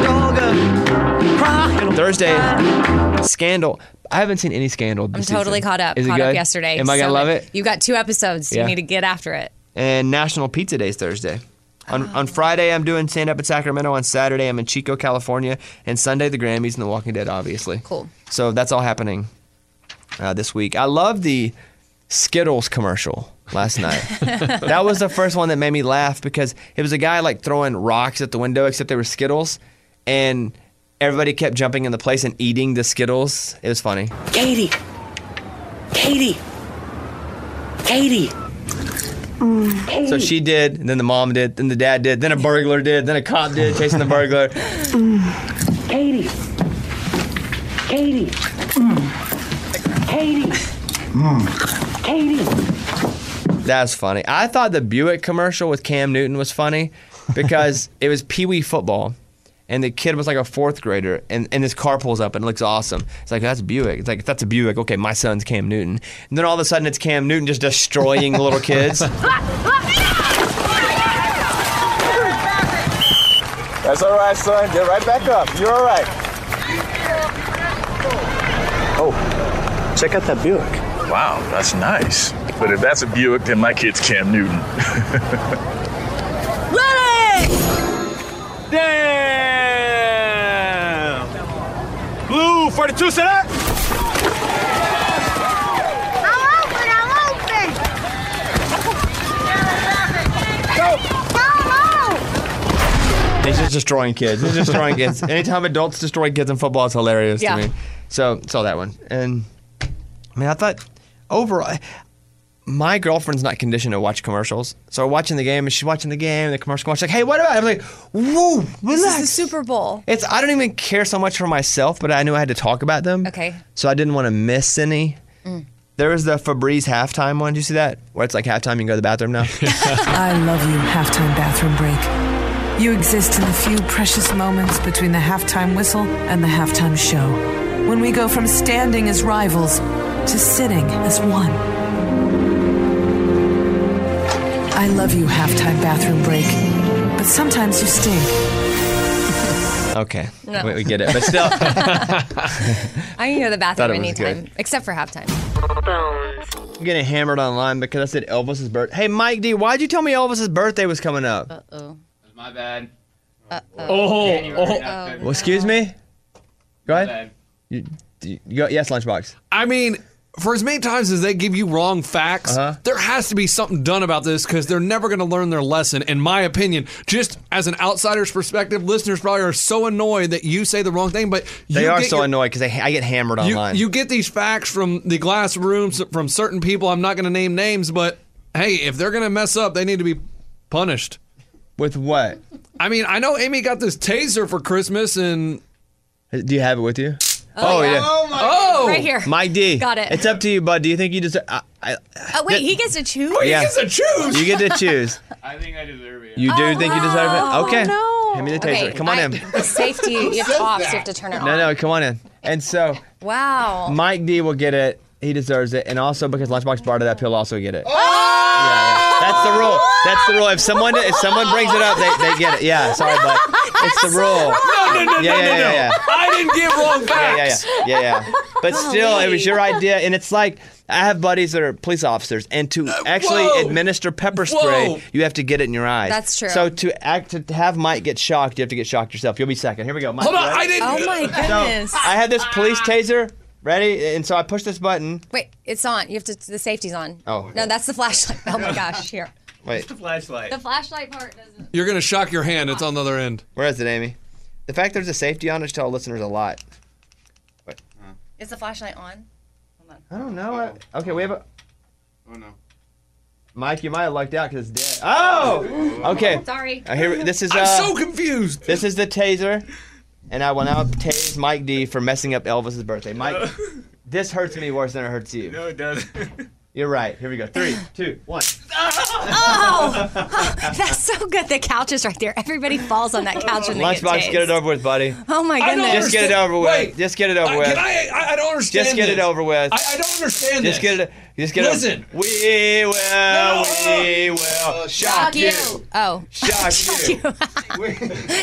dog. Crying. Thursday, Scandal. I haven't seen any Scandal I'm this totally season. caught up. Is it Caught good? up yesterday. Am I going to So love good. it? You've got two episodes. Yeah. You need to get after it. And National Pizza Day is Thursday. On, on Friday, I'm doing stand-up in Sacramento. On Saturday, I'm in Chico, California. And Sunday, the Grammys and The Walking Dead, obviously. Cool. So that's all happening uh, this week. I love the Skittles commercial last night. That was the first one that made me laugh because it was a guy like throwing rocks at the window, except they were Skittles. And everybody kept jumping in the place and eating the Skittles. It was funny. Katie. Katie. Katie. So she did, and then the mom did, then the dad did, then a burglar did, then a cop did, chasing the burglar. Katie. Katie. Katie. Katie. That's funny. I thought the Buick commercial with Cam Newton was funny because it was Pee Wee football, and the kid was like a fourth grader, and, and his car pulls up and it looks awesome. It's like, that's Buick. It's like, that's a Buick. Okay, my son's Cam Newton. And then all of a sudden it's Cam Newton just destroying little kids. That's all right, son. Get right back up. You're all right. Oh, check out that Buick. Wow, that's nice. But if that's a Buick, then my kid's Cam Newton. Ready! Damn! Blue forty-two, set up! I'm open, I'm open! Go! He's just destroying kids. He's destroying kids. Anytime adults destroy kids in football, it's hilarious Yeah. to me. So, saw that one. And, I mean, I thought, overall, my girlfriend's not conditioned to watch commercials. So we're watching the game, and she's watching the game, and the commercial comes, she's like, hey, what about it? I'm like, whoa, relax. This is the Super Bowl. It's I don't even care so much for myself, but I knew I had to talk about them. Okay. So I didn't want to miss any. Mm. There was the Febreze halftime one. Did you see that? Where it's like halftime, you can go to the bathroom now. I love you, halftime bathroom break. You exist in the few precious moments between the halftime whistle and the halftime show, when we go from standing as rivals to sitting as one. I love you, halftime bathroom break, but sometimes you stink. Okay, No. we, we get it, but still. I can go to the Thought bathroom it was anytime, good. except for halftime. I'm getting hammered online because I said Elvis's birthday. Hey, Mike D, why'd you tell me Elvis's birthday was coming up? Uh-oh. My bad. Uh-oh. Oh, oh. Well, excuse me? Go ahead. You, you, you, yes, Lunchbox. I mean, for as many times as they give you wrong facts, Uh-huh. there has to be something done about this because they're never going to learn their lesson, in my opinion. Just as an outsider's perspective, listeners probably are so annoyed that you say the wrong thing, but They you are get so your- annoyed because I get hammered You, online. you get these facts from the glass rooms from certain people. I'm not going to name names, but hey, if they're going to mess up, they need to be punished. With what? I mean, I know Amy got this taser for Christmas, and do you have it with you? Oh, yeah. Oh, my Oh. Right here. Mike D. Got it. It's up to you, bud. Do you think you deserve? I, I, Oh, wait, he gets to choose? Yeah. choose. You get to choose. I think I deserve it. You do think you deserve it? Okay. no. Hand me the taser. Okay, Come on I- in. The safety, you have to off, so you have to turn it on. No, no, come on in. And so Wow. Mike D will get it. He deserves it. And also because Lunchbox brought it up, he'll also get it. Oh! That's the rule. That's the rule. If someone if someone brings it up, they, they get it. Yeah, sorry, but it's the rule. No, no, no, yeah, no, yeah, no, yeah, no. yeah. I didn't give wrong Yeah, yeah, facts. yeah, yeah, yeah. But still, it was your idea, and it's like I have buddies that are police officers, and to actually whoa. administer pepper spray, Whoa. you have to get it in your eyes. That's true. So to act to have Mike get shocked, you have to get shocked yourself. You'll be second. Here we go. Mike, Hold on, ready? I didn't. Oh, my goodness. So I had this police taser ready, and so I pushed this button. Wait, it's on. You have to, the safety's on. Oh. No, that's the flashlight. Oh, my gosh. Here. Wait, flashlight. The flashlight part doesn't. You're going to shock your hand. It's on the other end. where is it, Amy? The fact there's a safety on it should tell listeners a lot. Wait. Is the flashlight on? I don't know. I, okay, we have a. Oh, no. Mike, you might have lucked out because it's dead. Oh! Okay. Sorry. Uh, here, this is. Uh, I'm so confused. This is the taser, and I will now tase Mike D for messing up Elvis's birthday. Mike, this hurts me worse than it hurts you. No, it doesn't. You're right. Here we go. Three, two, one. Oh! That's so good. The couch is right there. Everybody falls on that couch when they get Lunchbox, tased. get it over with, buddy. Oh, my I don't goodness. Just get it over with. Wait. Just get it over I, with. can I, I, I don't understand Just get this. it over with. I, I don't understand Just this. get it. Just get Listen. it. We will. No. We will shock you. Oh. Shock you. Duh. We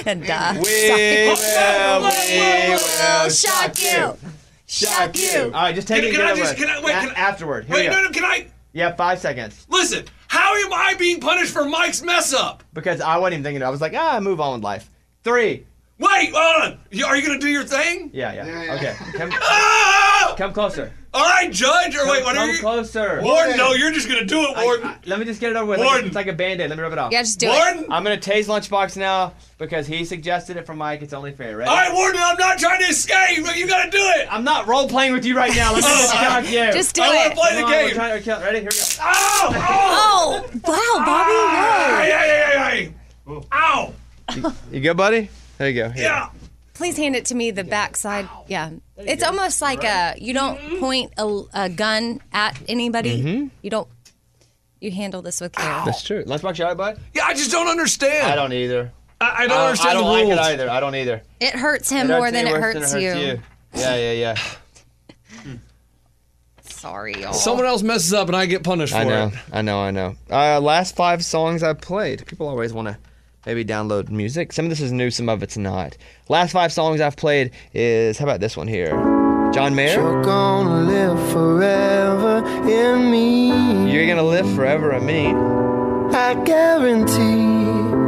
Sorry. will. We will shock you. Shock you. All right, just take Can- it. can and I get it just- over can I- with. wait, A- can I- afterward. Here Wait, we go. no, no, can I? Yeah, five seconds. Listen, how am I being punished for Mike's mess up? Because I wasn't even thinking. I was like, ah, move on with life. Three. Wait, hold on. You- Are you going to do your thing? Yeah, yeah. Okay. Come, Ah! come closer. All right, Judge. Or Come, wait, what come are you? closer. Warden, no, you're just going to do it, I- Warden. I- let me just get it over with. Warden. It's like a band-aid. Let me rub it off. Yeah, just do Warden? it. I'm going to tase Lunchbox now because he suggested it for Mike. It's only fair. Ready? All right, Warden, I'm not trying to escape, but you got to do it. I'm not role-playing with you right now. Let me just shock you. Just do I want it. to play Come the on, we're game. trying to kill- Ready? Here we go. Ow! Ow! Oh, wow, Bobby. Hey, hey, hey, hey. Ow! You good, buddy? There you go. Here. Yeah. Please hand it to me, the backside. Yeah. It's almost like a, you don't point a, a gun at anybody. Mm-hmm. You don't, you handle this with care. That's true. Lunchbox, you all right, bud? Yeah, I just don't understand. I don't either. I, I don't understand I don't the like rules. it either. I don't either. It hurts him It more hurts than me it worse hurts, than you. you. Yeah, yeah, yeah. Sorry, y'all. Someone else messes up and I get punished for I know, it. I know, I know. Uh, last five songs I played. People always want to maybe download music. Some of this is new, some of it's not. Last five songs I've played is, how about this one here? John Mayer. You're gonna live forever in me. You're gonna live forever in me. I guarantee.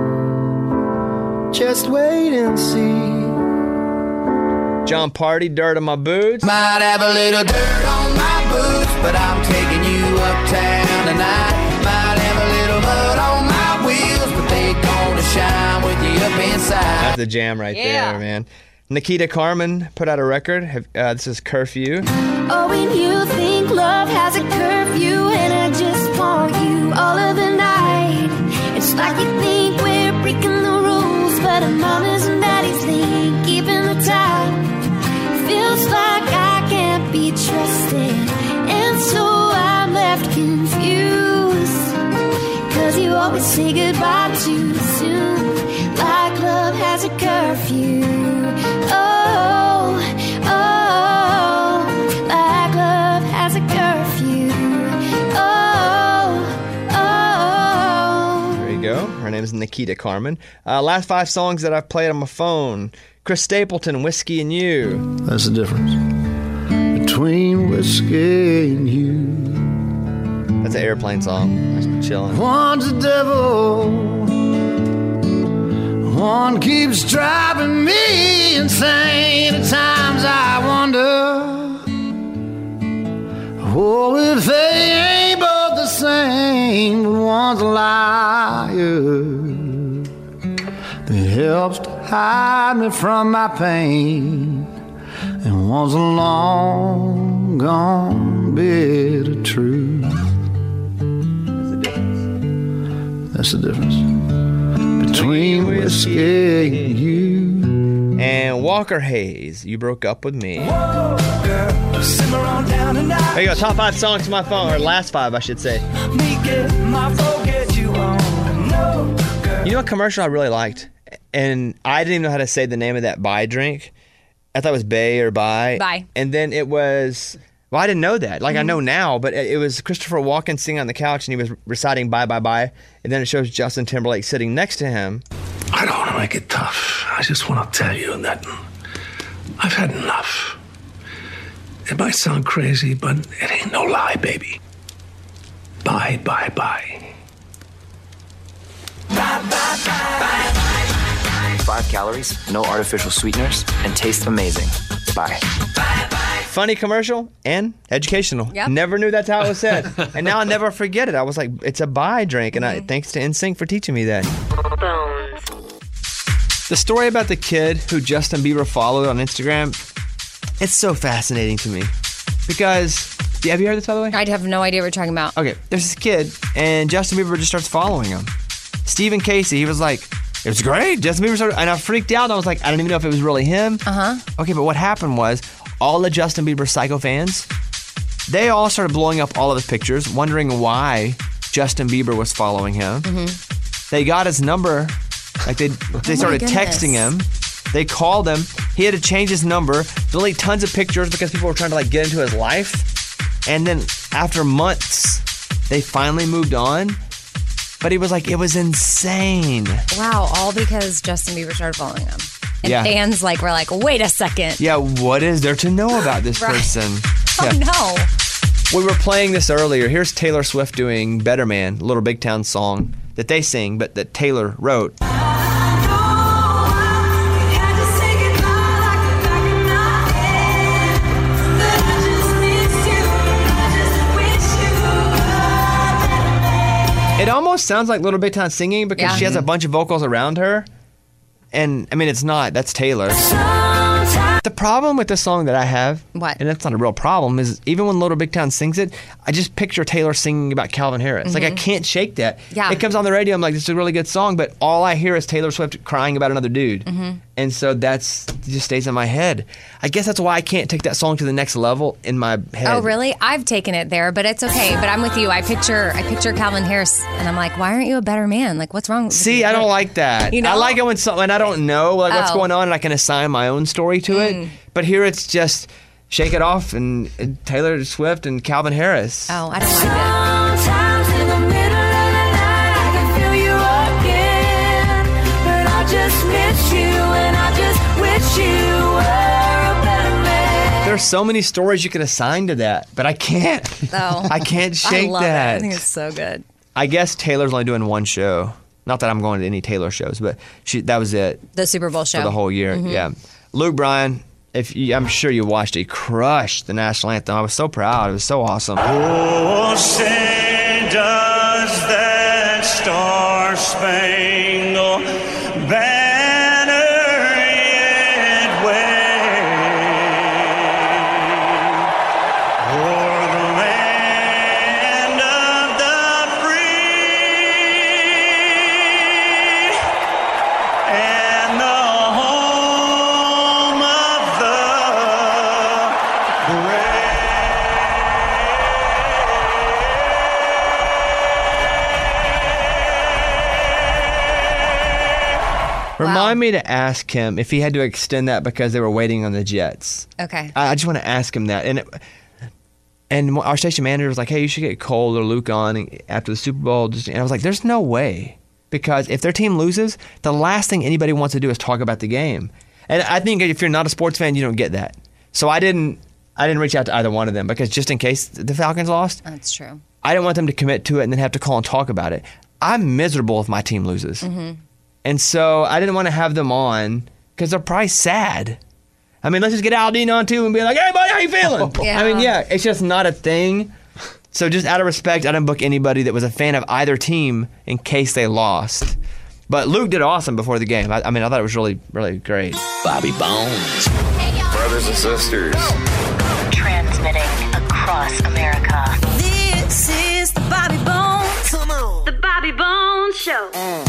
Just wait and see. John Party, Dirt on My Boots. Might have a little dirt on my boots, but I'm taking you uptown tonight. Might have a little mud on my wheels, but they gonna shine with you up inside. That's the jam right Yeah. there, man. Nikita Carmen put out a record. Have- Uh, this is Curfew. Oh, when you think love has a curfew, and I just want you all of the night. It's like you think we're breaking the rules, but our mamas and daddies think keeping the time. Feels like I can't be trusted, and so I'm left confused. Cause you always say goodbye too soon, like love has a curfew. Oh, oh, like love has a curfew. Oh, oh. There you go. Her name is Nikita Carmen. Uh, last five songs that I've played on my phone. Chris Stapleton, Whiskey and You. That's the difference between whiskey and you. That's an airplane song. Just chilling. One's the devil, One keeps driving me insane. At times I wonder, oh, if they ain't both the same, but one's a liar that helps to hide me from my pain, and one's a long gone bit of truth. That's the difference between whiskey and you. And Walker Hayes, You Broke Up With Me. There you go, top five songs to my phone, or last five, I should say. You know what commercial I really liked? And I didn't even know how to say the name of that Bai drink. I thought it was Bay or Bai. Bai. And then it was, well, I didn't know that. Like, Mm-hmm. I know now, but it it was Christopher Walken sitting on the couch, and he was reciting Bye, Bye, Bye. And then it shows Justin Timberlake sitting next to him. I don't want to make it tough. I just want to tell you that I've had enough. It might sound crazy, but it ain't no lie, baby. Bye, bye, bye. Five calories, no artificial sweeteners, and taste amazing. Bye. Funny commercial and educational. Yep. Never knew that's how it was said. And now I'll never forget it. I was like, it's a Bai drink. And I, thanks to N Sync for teaching me that. The story about the kid who Justin Bieber followed on Instagram, it's so fascinating to me. Because, have you heard this, by the way? I have no idea what you're talking about. Okay, there's this kid, and Justin Bieber just starts following him. Stephen Casey, he was like, it was great. Justin Bieber started, and I freaked out. I was like, I don't even know if it was really him. Uh-huh. Okay, but what happened was, all the Justin Bieber psycho fans, they all started blowing up all of his pictures, wondering why Justin Bieber was following him. Mm-hmm. They got his number. Like they, they Oh started my texting him. They called him. He had to change his number, delete tons of pictures because people were trying to like get into his life. And then after months, they finally moved on. But he was like, it was insane. Wow, all because Justin Bieber started following him. And Yeah. fans like were like, wait a second. Yeah, what is there to know about this Right. person? Oh Yeah. no. We were playing this earlier. Here's Taylor Swift doing Better Man, Little Big Town song that they sing, but that Taylor wrote. It almost sounds like Little Big Town singing because Yeah. she has a bunch of vocals around her. And, I mean, it's not. That's Taylor. The problem with this song that I have, What? and that's not a real problem, is even when Little Big Town sings it, I just picture Taylor singing about Calvin Harris. Like, I Mhm. can't shake that. Yeah. It comes on the radio, I'm like, this is a really good song, but all I hear is Taylor Swift crying about another dude. Mhm. And so that's, it just stays in my head. I guess that's why I can't take that song to the next level in my head. Oh really? I've taken it there, but it's okay. But I'm with you. I picture I picture Calvin Harris, and I'm like, why aren't you a better man? Like, what's wrong? with See, you? I don't like that. You know? I like it when, so, when I don't know like what's Oh. going on and I can assign my own story to Mm. it. But here it's just Shake It Off and, and Taylor Swift and Calvin Harris. Oh, I don't like that. Sometimes in the middle of the night, I can feel you again. But I just miss you, and I just wish you were a better man. There's so many stories you can assign to that, but I can't. Oh. I can't shake I love that. It. I think it's so good. I guess Taylor's only doing one show. Not that I'm going to any Taylor shows, but she that was it The Super Bowl show for the whole year. Mhm. Yeah. Luke Bryan, if you, I'm sure you watched, he crushed the national anthem. I was so proud. It was so awesome. Oh, say does that star-spangled banner yet wave o'er the land of the free and the home of the brave? Remind me to ask him if he had to extend that because they were waiting on the Jets. Okay. I, I just want to ask him that. And it, and our station manager was like, hey, you should get Cole or Luke on after the Super Bowl. Just- And I was like, there's no way. Because if their team loses, the last thing anybody wants to do is talk about the game. And I think if you're not a sports fan, you don't get that. So I didn't I didn't reach out to either one of them because just in case the Falcons lost, That's true. I didn't want them to commit to it and then have to call and talk about it. I'm miserable if my team loses. Mhm. And so I didn't want to have them on because they're probably sad. I mean, let's just get Aldine on too and be like, hey, buddy, how you feeling? Yeah. I mean, yeah, it's just not a thing. So just out of respect, I didn't book anybody that was a fan of either team in case they lost. But Luke did awesome before the game. I, I mean, I thought it was really, really great. Bobby Bones. Brothers and sisters. Transmitting across America. This is the Bobby Bones. Come on. The Bobby Bones Show.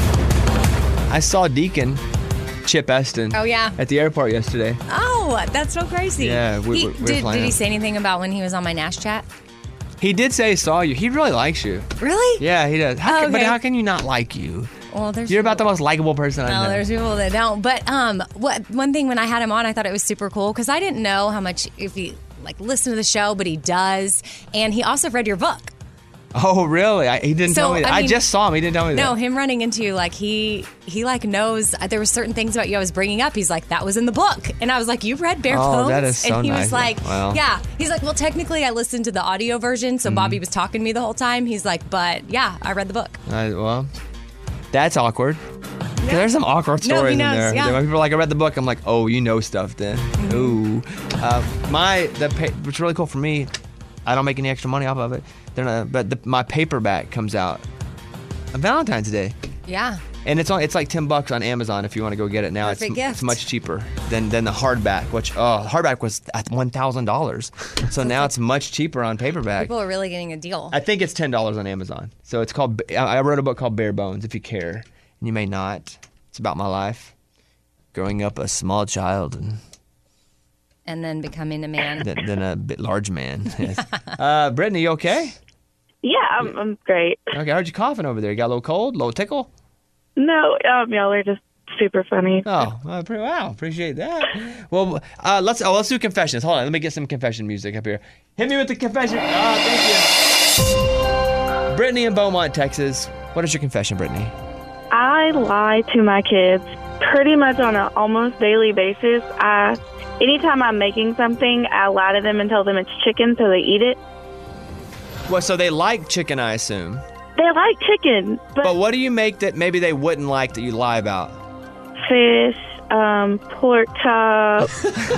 I saw Deacon, Chip Eston, Oh, yeah. at the airport yesterday. Oh, that's so crazy. Yeah, we- He- we- we were did, flying did he out. say anything about when he was on my Nash chat? He did say he saw you. He really likes you. Really? Yeah, he does. How Oh, can, But okay. how can you not like you? Well, there's You're about the most likable person I No, know. there's people that don't. But um, what one thing when I had him on, I thought it was super cool because I didn't know how much if he like listened to the show, but he does, and he also read your book. Oh, really? I, he didn't So, tell me that. I I, mean- just saw him. He didn't tell me No, that. him running into you, like he he like knows uh, there were certain things about you I was bringing up. He's like, that was in the book, and I was like, you read Bare Oh, Bones? that is so and he nice. was like, Wow. yeah. He's like, well, technically, I listened to the audio version, so Mhm. Bobby was talking to me the whole time. He's like, but yeah, I read the book. I, well, that's awkward. 'Cause There's some awkward No, he stories in knows, there. yeah. When people are like, I read the book, I'm like, oh, you know stuff then. Mm-hmm. Ooh. Uh, my, the pa- what's really cool for me, I don't make any extra money off of it. They're not, but the, my paperback comes out on Valentine's Day. Yeah. And it's on, it's like ten bucks on Amazon if you want to go get it now. It's, Perfect it's gift. much cheaper than, than the hardback, which, oh, the hardback was at one thousand dollars. So now it's much cheaper on paperback. People are really getting a deal. I think it's ten dollars on Amazon. So it's called, I I wrote a book called Bare Bones, if you care. And you may not. It's about my life. Growing up a small child and And then becoming a man. then, then a bit large man. Yes. uh, Brittany, you okay? Yeah, I'm, I'm great. Okay, I heard you coughing over there. You got a little cold, a little tickle? No, um, y'all are just super funny. Oh, uh, pre- wow, appreciate that. Well, uh, let's oh, let's do confessions. Hold on, let me get some confession music up here. Hit me with the confession. Ah, thank you. Brittany in Beaumont, Texas. What is your confession, Brittany? I lie to my kids pretty much on an almost daily basis. I, anytime I'm making something, I lie to them and tell them it's chicken so they eat it. Well, so they like chicken, I assume. They like chicken, but, But what do you make that maybe they wouldn't like that you lie about? fish, um, pork chop,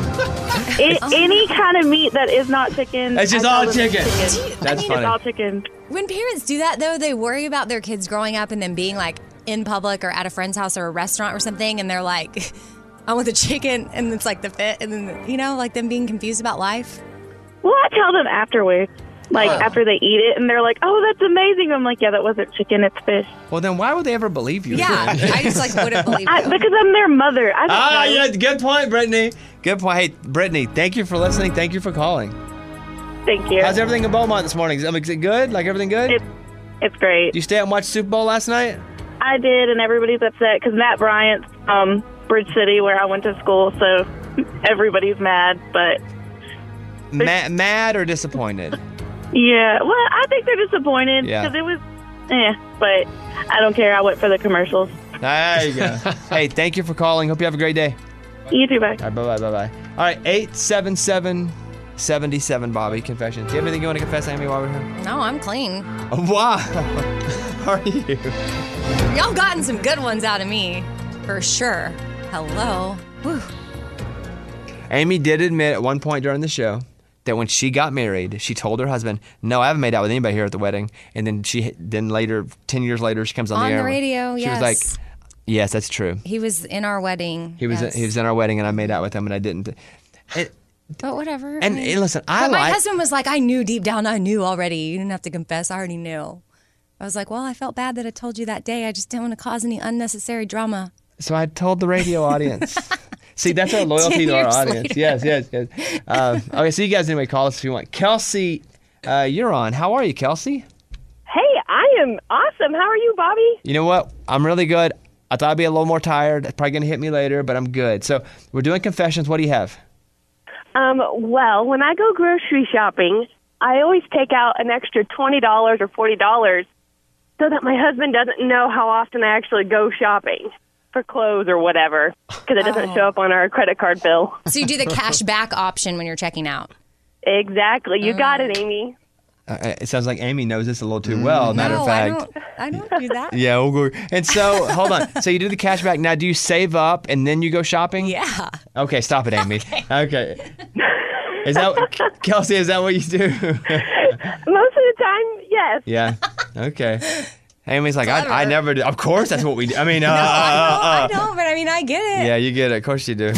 a- any kind of meat that is not chicken. It's just I tell all them chicken. it's Do you- That's I mean, funny. It's all chicken. When parents do that, though, they worry about their kids growing up and then being like in public or at a friend's house or a restaurant or something, and they're like, I want the chicken, and it's like the fit, and then, you know, like them being confused about life. Well, I tell them afterwards, like Oh. after they eat it, and they're like, "Oh, that's amazing." I'm like, "Yeah, that wasn't chicken; it's fish." Well, then why would they ever believe you? Yeah, I just like wouldn't believe I, you. because I'm their mother. I don't Ah, know. yeah, good point, Brittany. Good point. Hey, Brittany, thank you for listening. Thank you for calling. Thank you. How's everything in Beaumont this morning? Is it is it good? Like everything good? It's it's great. Did you stay out and watch Super Bowl last night? I did, and everybody's upset because Matt Bryant's um, Bridge City, where I went to school, so everybody's mad. But Ma- mad or disappointed? yeah, well, I think they're disappointed Yeah. because it was, eh. But I don't care. I went for the commercials. There you go. Hey, thank you for calling. Hope you have a great day. You too, bye. All right, bye-bye, bye-bye. All right, eight seven seven, seven seven, Bobby, confessions. Do you have anything you want to confess, Amy, while we're here? No, I'm clean. Oh, wow. How are you? Y'all gotten some good ones out of me, for sure. Hello. Whew. Amy did admit at one point during the show that when she got married, she told her husband, "No, I haven't made out with anybody here at the wedding." And then she, then later, ten years later, she comes on, On the the air. radio, she yes. was like, "Yes, that's true. He was in our wedding. He was yes. he was in our wedding, and I made out with him, and I didn't." It, But whatever. And- I mean- and listen, I but my like- husband was like, I knew deep down, I knew already. You didn't have to confess. I already knew. I was like, well, I felt bad that I told you that day. I just didn't want to cause any unnecessary drama. So I told the radio audience. See, that's our loyalty Ten to our years audience. later. Yes, yes, yes. Um, okay, so you guys anyway, call us if you want. Kelsey, uh, you're on. How are you, Kelsey? Hey, I am awesome. How are you, Bobby? You know what? I'm really good. I thought I'd be a little more tired. It's probably going to hit me later, but I'm good. So we're doing confessions. What do you have? Um, well, when I go grocery shopping, I always take out an extra twenty dollars or forty dollars so that my husband doesn't know how often I actually go shopping for clothes or whatever, because it doesn't Oh. show up on our credit card bill. So you do the cash back option when you're checking out. Exactly. You got it, Amy. Uh, it sounds like Amy knows this a little too well. Matter no, of fact. I don't, I don't do that. Yeah, we'll go. And so, hold on. So you do the cash back. Now, do you save up and then you go shopping? Yeah. Okay, stop it, Amy. Okay. okay. Is that Kelsey? Is that what you do? Most of the time, yes. Yeah. Okay. Amy's like, I, I never do. Of course, that's what we do. I mean, uh, no, I, know, uh, uh, I know, but I mean, I get it. Yeah, you get it. Of course you do.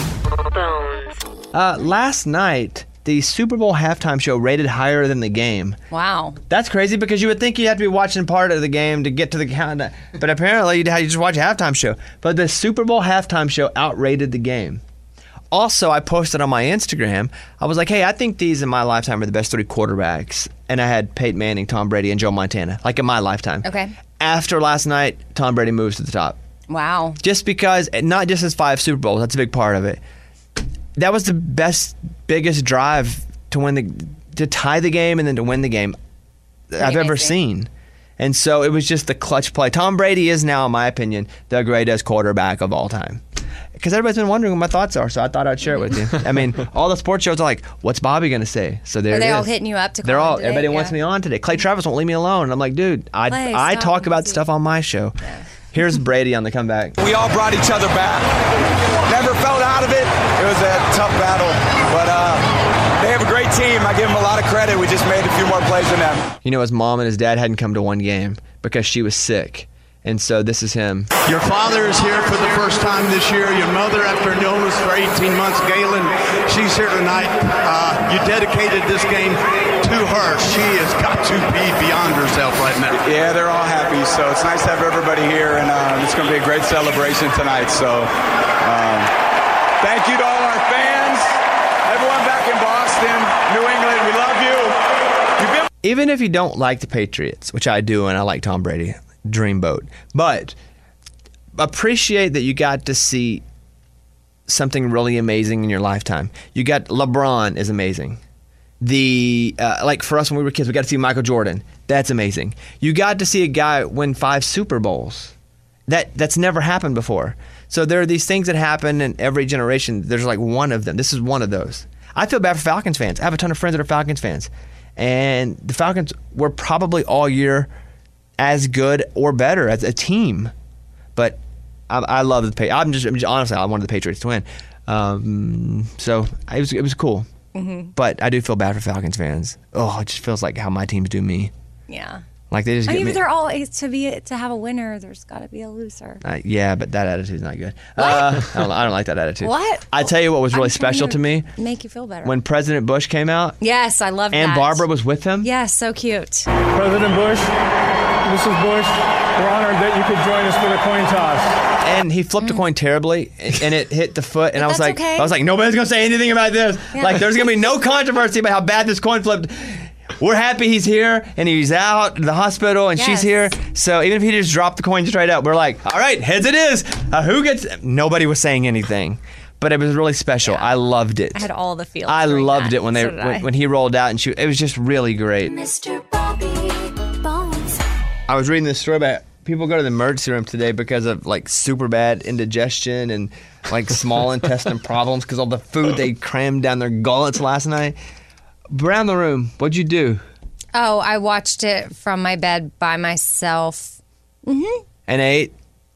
Uh, last night, the Super Bowl halftime show rated higher than the game. Wow. That's crazy because you would think you'd have to be watching part of the game to get to the countdown. But apparently, you just watch a halftime show. But the Super Bowl halftime show outrated the game. Also, I posted on my Instagram, I was like, hey, I think these in my lifetime are the best three quarterbacks. And I had Peyton Manning, Tom Brady, and Joe Montana, like in my lifetime. Okay. After last night, Tom Brady moves to the top. Wow. Just because, not just his five Super Bowls, that's a big part of it. That was the best, biggest drive to win the, to tie the game and then to win the game Pretty I've ever amazing. seen. And so it was just the clutch play. Tom Brady is now, in my opinion, the greatest quarterback of all time. Because everybody's been wondering what my thoughts are, so I thought I'd share it with you. I mean, all the sports shows are like, what's Bobby going to say? So there Are it they is. all hitting you up to They're call all, in today? everybody Yeah. wants me on today. Clay Travis won't leave me alone. And I'm like, dude, I, Clay, I stop. talk about stuff on my show. Here's Brady on the comeback. We all brought each other back. Never felt out of it. It was a tough battle, but uh, they have a great team. I give them a lot of credit. We just made a few more plays than them. You know, his mom and his dad hadn't come to one game because she was sick. And so this is him. Your father is here for the first time this year. Your mother, after an illness for eighteen months, Galen, she's here tonight. Uh, you dedicated this game to her. She has got to be beyond herself right now. Yeah, they're all happy, so it's nice to have everybody here, and uh, it's going to be a great celebration tonight. So um, thank you to all our fans, everyone back in Boston, New England, we love you. You've been- Even if you don't like the Patriots, which I do, and I like Tom Brady, dreamboat, but appreciate that you got to see something really amazing in your lifetime. You got LeBron is amazing. The uh, like for us when we were kids, we got to see Michael Jordan. That's amazing. You got to see a guy win five Super Bowls. That that's never happened before. So there are these things that happen in every generation. There's like one of them. This is one of those. I feel bad for Falcons fans. I have a ton of friends that are Falcons fans, and the Falcons were probably all year as good or better as a team. But I, I love the Patriots. I'm just, I'm just honestly, I wanted the Patriots to win. Um, so it was it was cool. Mm-hmm. But I do feel bad for Falcons fans. Oh, it just feels like how my teams do me. Yeah. Like they just I get mean, me. but they're all to be to have a winner. There's got to be a loser. Uh, yeah, but that attitude's not good. Uh, I, don't, I don't like that attitude. What? I tell you what was really I'm trying special to me Make you feel better. when President Bush came out yes, I love and that. Barbara was with him. Yes, so cute. President Bush, Missus Bush, we're honored that you could join us for the coin toss. And he flipped a coin terribly, and it hit the foot. And I was that's like, okay. I was like, nobody's gonna say anything about this. Yeah. Like, there's gonna be no controversy about how bad this coin flipped. We're happy he's here, and he's out in the hospital, and Yes. she's here. So even if he just dropped the coin straight up, we're like, all right, heads it is. Uh, who gets? Nobody was saying anything, but it was really special. I loved it. I had all the feels. I during loved that. it when they So did I. when, when he rolled out, and she. It was just really great. Mister Bobby Bones. I was reading this story about people go to the emergency room today because of like super bad indigestion and like small intestine problems because all the food they crammed down their gullets last night. Around the room, what'd you do? Oh, I watched it from my bed by myself. Mm-hmm. And ate?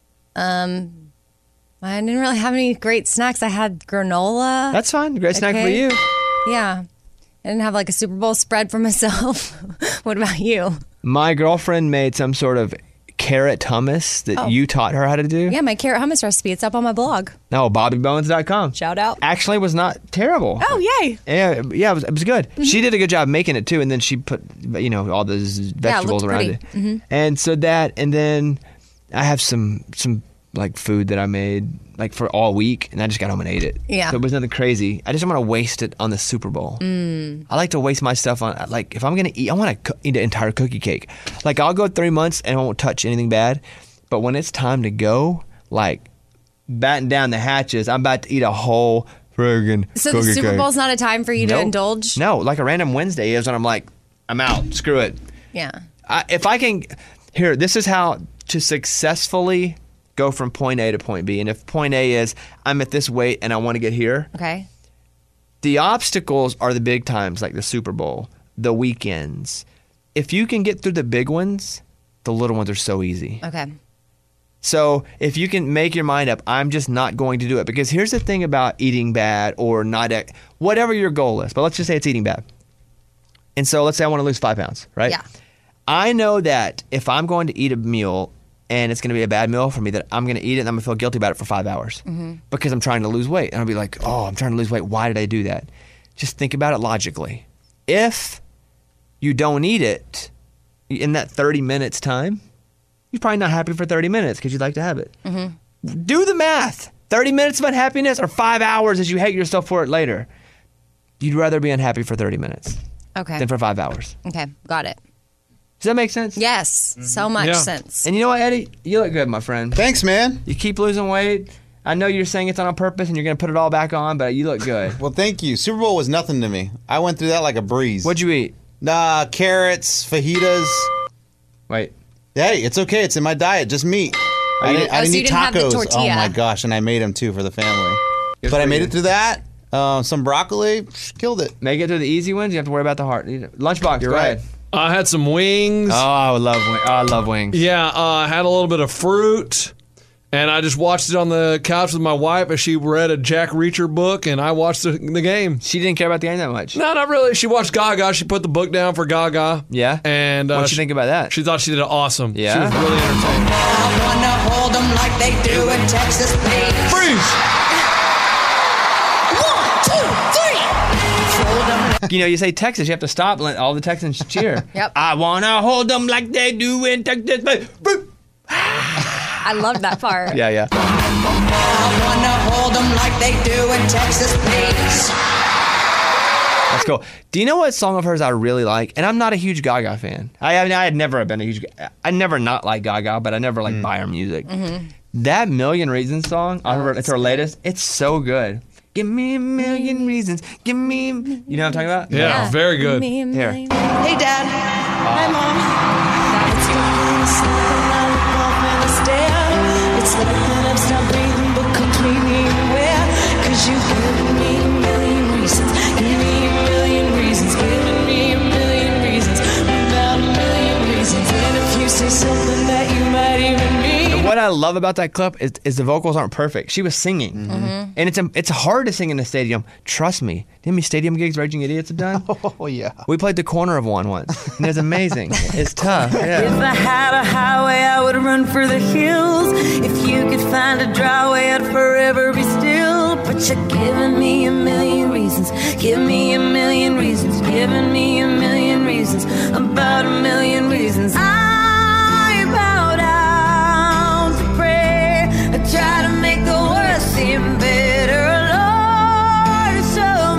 Um, I didn't really have any great snacks. I had granola. That's fine. Great snack for you. Yeah. I didn't have like a Super Bowl spread for myself. What about you? My girlfriend made some sort of carrot hummus that Oh. you taught her how to do. Yeah, my carrot hummus recipe. It's up on my blog. No, bobby bones dot com. Shout out. Actually, was not terrible. Oh, yay. Yeah, yeah, it was, it was good. Mm-hmm. She did a good job making it too, and then she put, you know, all those vegetables looked around pretty. it. Mhm. And so that, and then I have some some like food that I made like for all week, and I just got home and ate it. Yeah. So it was nothing crazy. I just don't want to waste it on the Super Bowl. Mm. I like to waste my stuff on like if I'm gonna eat, I want to co- eat an entire cookie cake. Like I'll go three months and I won't touch anything bad, but when it's time to go, like batten down the hatches, I'm about to eat a whole friggin' So the cookie Super cake. Bowl's not a time for you to Nope. indulge? No, like a random Wednesday is when I'm like, I'm out. Screw it. Yeah. I, if I can, here, this is how to successfully go from point A to point B. And if point A is I'm at this weight and I want to get here, Okay. the obstacles are the big times, like the Super Bowl, the weekends, if you can get through the big ones, the little ones are so easy. Okay. So if you can make your mind up, I'm just not going to do it. Because here's the thing about eating bad or not, whatever your goal is, but let's just say it's eating bad. And so let's say I want to lose five pounds, right? Yeah. I know that if I'm going to eat a meal and it's going to be a bad meal for me, that I'm going to eat it and I'm going to feel guilty about it for five hours Mm-hmm. because I'm trying to lose weight. And I'll be like, oh, I'm trying to lose weight. Why did I do that? Just think about it logically. If you don't eat it in that thirty minutes time, you're probably not happy for thirty minutes because you'd like to have it. Mm-hmm. Do the math. thirty minutes of unhappiness or five hours as you hate yourself for it later. You'd rather be unhappy for thirty minutes Okay. than for five hours. Okay, got it. Does that make sense? Yes, so much Yeah. sense. And you know what, Eddie? You look good, my friend. Thanks, man. You keep losing weight. I know you're saying it's on purpose and you're going to put it all back on, but you look good. Well, thank you. Super Bowl was nothing to me. I went through that like a breeze. What'd you eat? Nah, carrots, fajitas. Wait. Hey, it's okay. It's in my diet. Just meat. I didn't, I Oh, didn't so you eat didn't have the tacos. tortilla. Oh my gosh, and I made them too for the family. Good but for I made you. it through that. Uh, some broccoli, psh, killed it. Make it through the easy ones. You have to worry about the heart. Lunchbox, You're go right. ahead. I had some wings. Oh, I would love wings. Oh, I love wings. Yeah, uh, I had a little bit of fruit, and I just watched it on the couch with my wife as she read a Jack Reacher book, and I watched the, the game. She didn't care about the game that much. No, not really. She watched Gaga. She put the book down for Gaga. Yeah? And uh, What'd you she- think about that? She thought she did it awesome. Yeah? She was really entertained. I wanna hold them like they do in Texas, please. Freeze! One, two, three. Hold them. You know, you say Texas, you have to stop and let all the Texans cheer. Yep. I want to hold them like they do in Texas. I love that part. Yeah, yeah. I wanna hold them like they do in Texas, please. That's cool. Do you know what song of hers I really like? And I'm not a huge Gaga fan. I, I mean, I had never been a huge. I never not like Gaga, but I never like buy her music. Mm-hmm. That Million Reasons song, on her, it's her latest. It's so good. Give me a million reasons. Give me. You know what I'm talking about? Yeah, Yeah. very good. Me and Here. mine. Hey, Dad. Hi, Mom. It's like that I've stopped breathing, but completely aware. Cause you've given me a million reasons. Give me a million reasons. Giving me a million reasons. About a million reasons. And if you say something that you might even mean. And what I love about that clip is, is the vocals aren't perfect. She was singing. Mm-hmm. And it's it's hard to sing in a stadium. Trust me. Do you know how many stadium gigs Raging Idiots have done? Oh, yeah. We played the corner of one once. And it was amazing. It's tough. If Yeah. I had a highway, I would run for the hills. If you could find a dry way, I'd forever be still. But you're giving me a million reasons. Give me a million reasons. Giving me a million reasons. About a million reasons. I bow down to pray. I try to make the worst seem better. Lord, show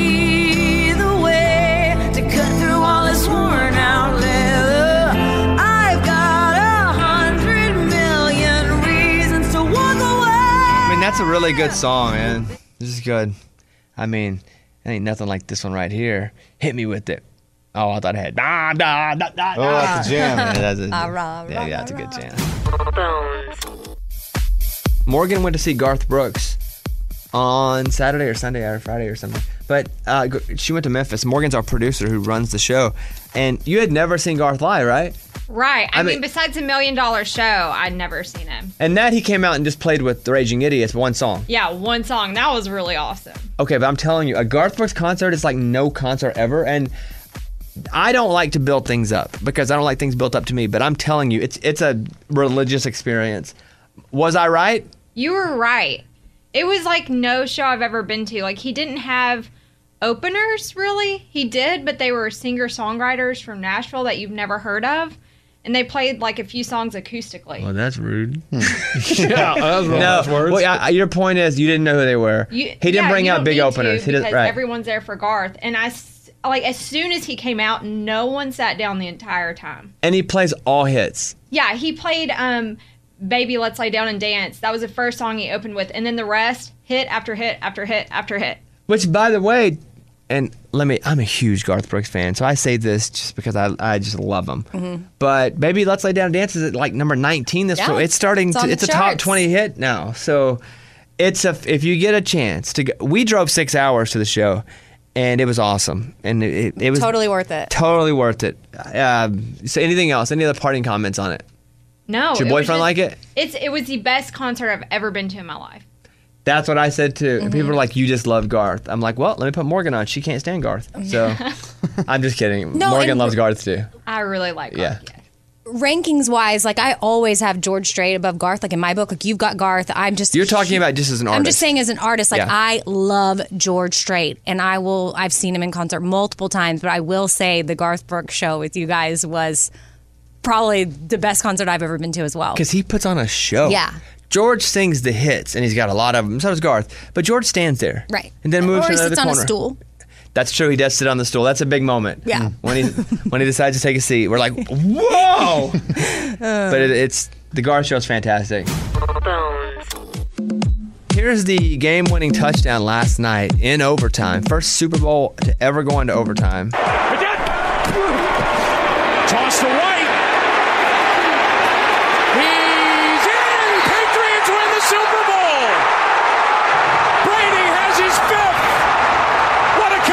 me the way to cut through all this worn out leather. I've got a hundred million reasons to walk away. I mean, that's a really good song, man. This is good. I mean, it ain't nothing like this one right here. Hit me with it. Oh, I thought I had. Da, da, da, da, Oh, that's a jam. Yeah, that's a, Ah, rah, yeah, rah, yeah, that's a rah, good jam. Bones. Morgan went to see Garth Brooks on Saturday or Sunday or Friday or something. But uh, g- she went to Memphis. Morgan's our producer who runs the show. And you had never seen Garth live, right? Right. I, I mean, mean- besides a million dollar show, I'd never seen him. And that he came out and just played with the Raging Idiots, one song. Yeah, one song. That was really awesome. Okay, but I'm telling you, a Garth Brooks concert is like no concert ever. And I don't like to build things up because I don't like things built up to me. But I'm telling you, it's it's a religious experience. Was I right? You were right. It was like no show I've ever been to. Like, he didn't have openers, really. He did, but they were singer-songwriters from Nashville that you've never heard of. And they played like a few songs acoustically. Well, that's rude. Yeah, that's no, real nice words. well, I, your point is you didn't know who they were. You- he didn't yeah, bring you out don't big need openers. to He didn't. because Right. everyone's there for Garth. And I, s- like, as soon as he came out, no one sat down the entire time. And he plays all hits. Yeah, he played um, Baby Let's Lay Down and Dance. That was the first song he opened with. And then the rest, hit after hit after hit after hit. Which, by the way, and let me, I'm a huge Garth Brooks fan, so I say this just because I I just love him. Mhm. But Baby Let's Lay Down and Dance is at like number nineteen. This Yeah, pro- it's starting. it's to, on the it's a top charts. twenty hit now. So it's a if you get a chance to go, we drove six hours to the show, and it was awesome. And it, it, it was Totally worth it. Totally worth it. Uh, so anything else? Any other parting comments on it? No. Did your it was boyfriend just- like it? It's it was the best concert I've ever been to in my life. That's what I said too. And people Mhm. are like, "You just love Garth." I'm like, "Well, let me put Morgan on. She can't stand Garth." So I'm just kidding. No, Morgan and- loves Garth too. I really like it. Yeah. Rankings wise, like I always have George Strait above Garth. Like in my book, like you've got Garth. I'm just You're talking about just as an artist. I'm just saying as an artist, like Yeah. I love George Strait, and I will. I've seen him in concert multiple times, but I will say the Garth Brooks show with you guys was probably the best concert I've ever been to as well. Because he puts on a show. Yeah. George sings the hits, and he's got a lot of them. So does Garth. But George stands there. Right. And then moves or to he the other sits on corner. a stool. That's true. He does sit on the stool. That's a big moment. Yeah. When he when he decides to take a seat, we're like, whoa! But it, it's the Garth show's fantastic. Here's the game-winning touchdown last night in overtime. First Super Bowl to ever go into overtime. Toss to White. He's in. Patriots win the Super Bowl. Brady has his fifth. What a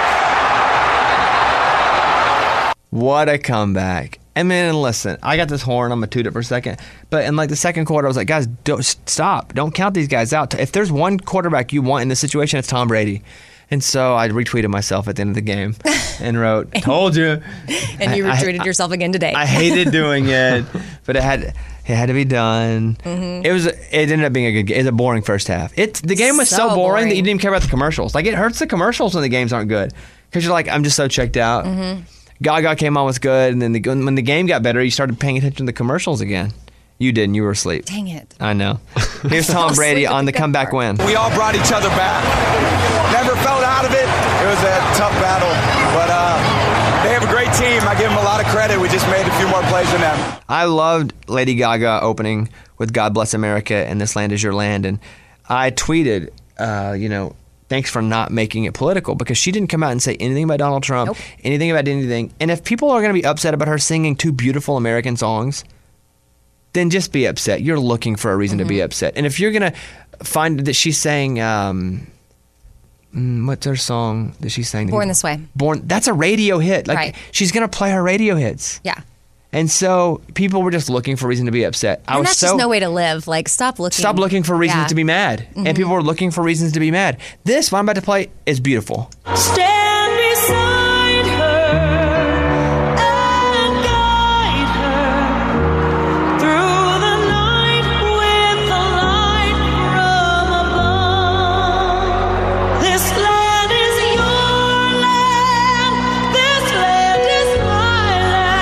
comeback. What a comeback. I mean, listen, I got this horn. I'm going to toot it for a second. But in like the second quarter, I was like, guys, don't stop. Don't count these guys out. If there's one quarterback you want in this situation, it's Tom Brady. And so I retweeted myself at the end of the game and wrote, told you. And you I- I- retweeted yourself again today. I hated doing it, but it had it had to be done. Mhm. It was it ended up being a good game. It was a boring first half. It the game was so, So boring, boring. that you didn't even care about the commercials. Like it hurts the commercials when the games aren't good because you're like, I'm just so checked out. Mhm. Gaga came on was good, and then the, when the game got better, you started paying attention to the commercials again. You didn't. You were asleep. Dang it. I know. Here's Tom Brady on the comeback win. We all brought each other back. Never felt out of it. It was a tough battle, but uh, they have a great team. I give them a lot of credit. We just made a few more plays than them. I loved Lady Gaga opening with God Bless America and This Land Is Your Land. And I tweeted, uh, you know, thanks for not making it political, because she didn't come out and say anything about Donald Trump, Nope. anything about anything. And if people are going to be upset about her singing two beautiful American songs, then just be upset. You're looking for a reason to be upset. And if you're going to find that she's saying, um, mm, what's her song that she's saying? Born This Way. Born. That's a radio hit. Like Right. she's going to play her radio hits. Yeah. And so people were just looking for a reason to be upset. I And was that's so just no way to live. Like, stop looking. stop looking for reasons Yeah. to be mad. Mhm. And people were looking for reasons to be mad. This, what I'm about to play, is beautiful. Stand beside her and guide her through the night with the light from above. This land is your land. This land is my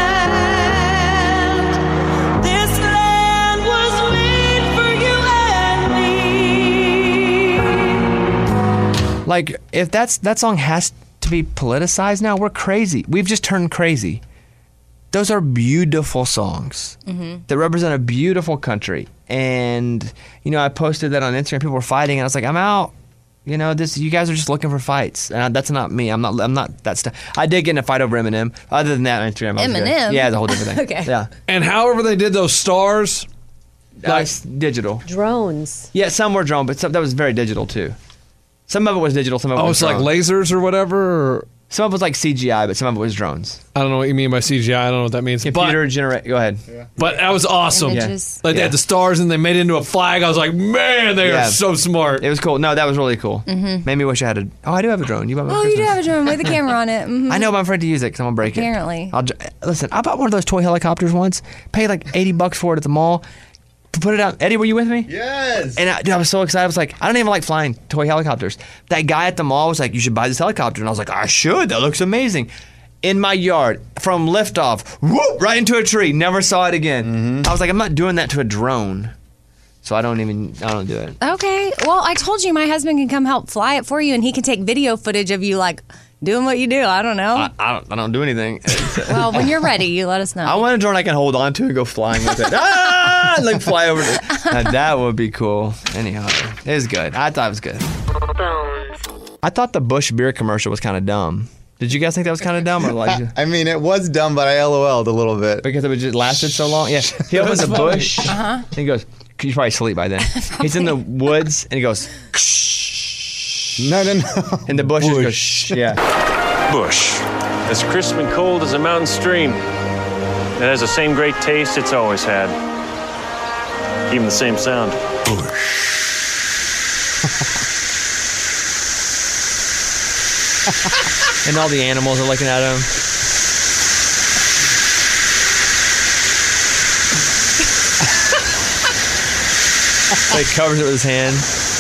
land. This land was made for you and me. Like, if that's that song has to be politicized now, we're crazy. We've just turned crazy. Those are beautiful songs Mhm. that represent a beautiful country. And, you know, I posted that on Instagram. People were fighting, and I was like, I'm out. You know, this. You guys are just looking for fights. And that's not me. I'm not. I'm not that stuff. I did get in a fight over Eminem. Other than that, on Instagram, I was good. Eminem? Yeah, it's a whole different thing. Okay. Yeah. And however they did those stars, Like digital. Drones. Yeah, some were drone, but some, that was very digital too. Some of it was digital, some of it oh, was it's like drone. lasers or whatever. Or, Some of it was like C G I, but some of it was drones. I don't know what you mean by C G I. I don't know what that means. Computer generate. Go ahead. But that was awesome. Images. Like they Yeah. had the stars and they made it into a flag. I was like, man, they Yeah. are so smart. It was cool. No, that was really cool. Mhm. Made me wish I had a. Oh, I do have a drone. You bought me Oh, for you do Christmas. have a drone with a camera on it. Mhm. I know, but I'm afraid to use it because I'm gonna break Apparently. it. I'll ju- listen. I bought one of those toy helicopters once. Paid like eighty bucks for it at the mall. Put it out. Eddie, were you with me? Yes. And I, dude, I was so excited. I was like, I don't even like flying toy helicopters. That guy at the mall was like, you should buy this helicopter. And I was like, I should. That looks amazing. In my yard, from liftoff, whoop, right into a tree. Never saw it again. I was like, I'm not doing that to a drone. So I don't even, I don't do it. Okay. Well, I told you my husband can come help fly it for you, and he can take video footage of you, like, doing what you do. I don't know. I, I, don't, I don't do anything. well, when you're ready, you let us know. I want a drone I can hold on to and go flying with it. ah! Like fly over it. Now, that would be cool. Anyhow, it was good. I thought it was good. I thought the Busch beer commercial was kind of dumb. Did you guys think that was kind of dumb? Or like, I mean, it was dumb, but I LOL'd a little bit. Because it was just lasted so long? Yeah. He opens the bush. Uh-huh. And he goes, he's probably asleep by then. He's in the woods and he goes, No, no, no. And the bushes go shh. Yeah. Bush. As crisp and cold as a mountain stream. It has the same great taste it's always had. Even the same sound. Bush. And all the animals are looking at him. So he covers it with his hand.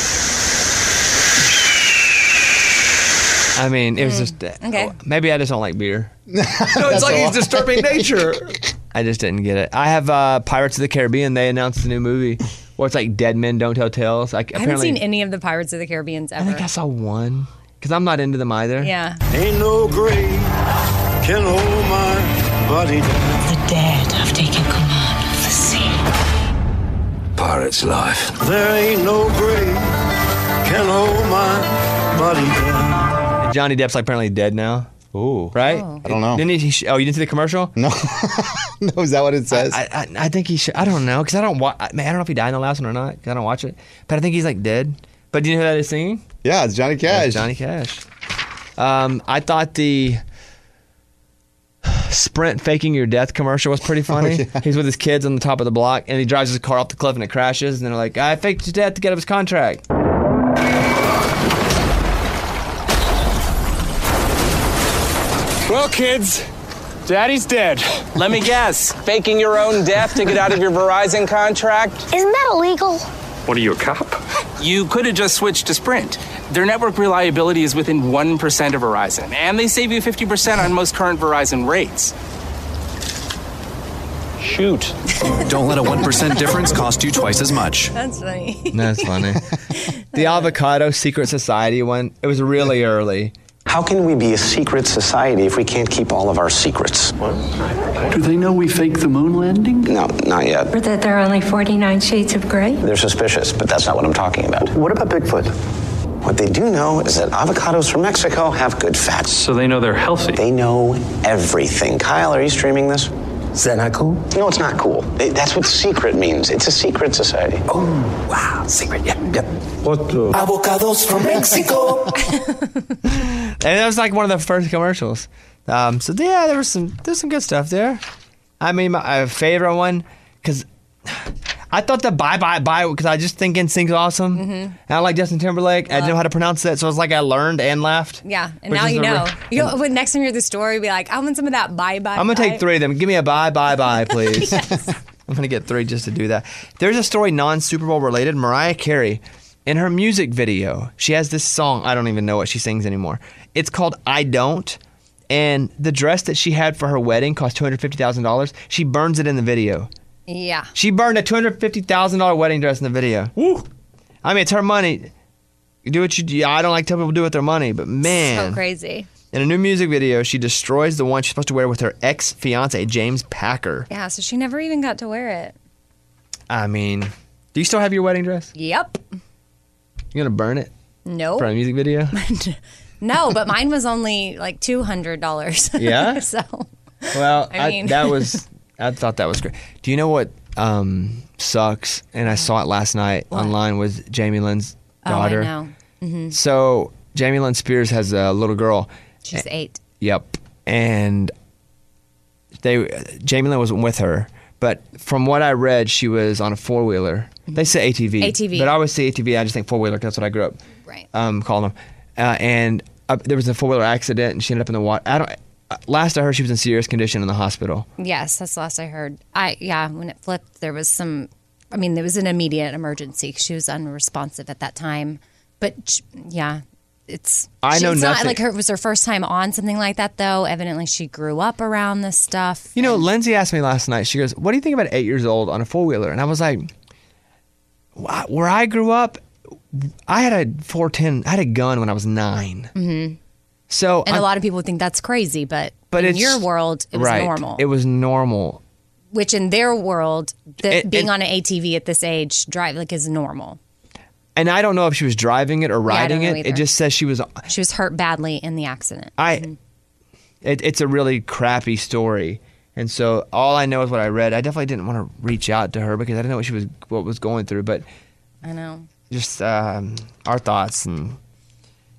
I mean, it was just... Okay. Maybe I just don't like beer. No, it's like he's disturbing nature. I just didn't get it. I have uh, Pirates of the Caribbean. They announced a new movie where it's like Dead Men Don't Tell Tales. I, I haven't seen any of the Pirates of the Caribbeans ever. I think I saw one because I'm not into them either. Yeah. Ain't no grave can hold my body down. The dead have taken command of the sea. Pirate's life. There ain't no grave can hold my body down. Johnny Depp's like apparently dead now. Ooh. Right? Oh. I don't know. Didn't he, he, oh, you didn't see the commercial? No. No, is that what it says? I, I, I think he should. I don't know because I don't watch. I, man, I don't know if he died in the last one or not because I don't watch it. But I think he's like dead. But do you know who that is singing? Yeah, it's Johnny Cash. That's Johnny Cash. Um, I thought the Sprint faking your death commercial was pretty funny. Oh, yeah. He's with his kids on the top of the block and he drives his car off the cliff and it crashes. And they're like, I faked his death to get up his contract. Well, kids, Daddy's dead. Let me guess. Faking your own death to get out of your Verizon contract? Isn't that illegal? What are you, a cop? You could have just switched to Sprint. Their network reliability is within one percent of Verizon, and they save you fifty percent on most current Verizon rates. Shoot. Don't let a one percent difference cost you twice as much. That's funny. That's funny. The Avocado Secret Society one, it was really early. How can we be a secret society if we can't keep all of our secrets? Do they know we faked the moon landing? No, not yet. Or that there are only forty-nine shades of gray? They're suspicious, but that's not what I'm talking about. What about Bigfoot? What they do know is that avocados from Mexico have good fats. So they know they're healthy. They know everything. Kyle, are you streaming this? Is that not cool? No, it's not cool. They, that's what secret means. It's a secret society. Oh, wow. Secret, yep, yep. What the? Avocados from Mexico. And that was like one of the first commercials. Um, so yeah, there was some there's some good stuff there. I mean, my, my favorite one because I thought the bye bye bye because I just think NSYNC's awesome. Mm-hmm. And I like Justin Timberlake. I didn't know how to pronounce that, so it was like I learned and laughed. Yeah, and Which now is you a know. re- You know, when next time you're at the store, you'll be like, I want some of that bye bye. I'm gonna take three of them. Give me a bye bye bye, please. Yes. I'm gonna get three just to do that. There's a story non Super Bowl related. Mariah Carey, in her music video, she has this song. I don't even know what she sings anymore. It's called "I Don't," and the dress that she had for her wedding cost two hundred fifty thousand dollars. She burns it in the video. Yeah. She burned a two hundred fifty thousand dollars wedding dress in the video. Woo! I mean, it's her money. You do what you do. I don't like to tell people to do with their money, but man. So crazy. In a new music video, she destroys the one she's supposed to wear with her ex-fiance, James Packer. Yeah, so she never even got to wear it. I mean, do you still have your wedding dress? Yep. You gonna burn it? Nope. For a music video? No, but mine was only like two hundred dollars. Yeah? So, Well, I I mean- that was, I thought that was great. Do you know what um, sucks? And I saw it last night online with Jamie Lynn's daughter. Oh, I know. Mm-hmm. So Jamie Lynn Spears has a little girl. She's eight. Yep. And they Jamie Lynn wasn't with her, but from what I read, she was on a four wheeler. They say A T V. A T V. But I always say A T V. I just think four wheeler because that's what I grew up right. um, calling them. Uh, and uh, there was a four wheeler accident, and she ended up in the water. I don't. Uh, last I heard, she was in serious condition in the hospital. Yes, that's the last I heard. I yeah, when it flipped, there was some. I mean, there was an immediate emergency. She was unresponsive at that time. But sh- yeah, it's. I know it's nothing. Not like her, it was her first time on something like that, though. Evidently, she grew up around this stuff. You know, Lindsay asked me last night. She goes, "What do you think about eight years old on a four wheeler?" And I was like, "Wh- "Where I grew up, I had a four ten. I had a gun when I was nine. Mm-hmm. So And I'm- a lot of people would think that's crazy, but, but in it's, your world, it was right, normal. It was normal. Which in their world, the, It- being it- on an A T V at this age, drive like is normal. And I don't know if she was driving it or Yeah, I riding don't know it. either. It just says she was. She was hurt badly in the accident. I. It, it's a really crappy story, and so all I know is what I read. I definitely didn't want to reach out to her because I didn't know what she was what was going through. But I know. just um, our thoughts and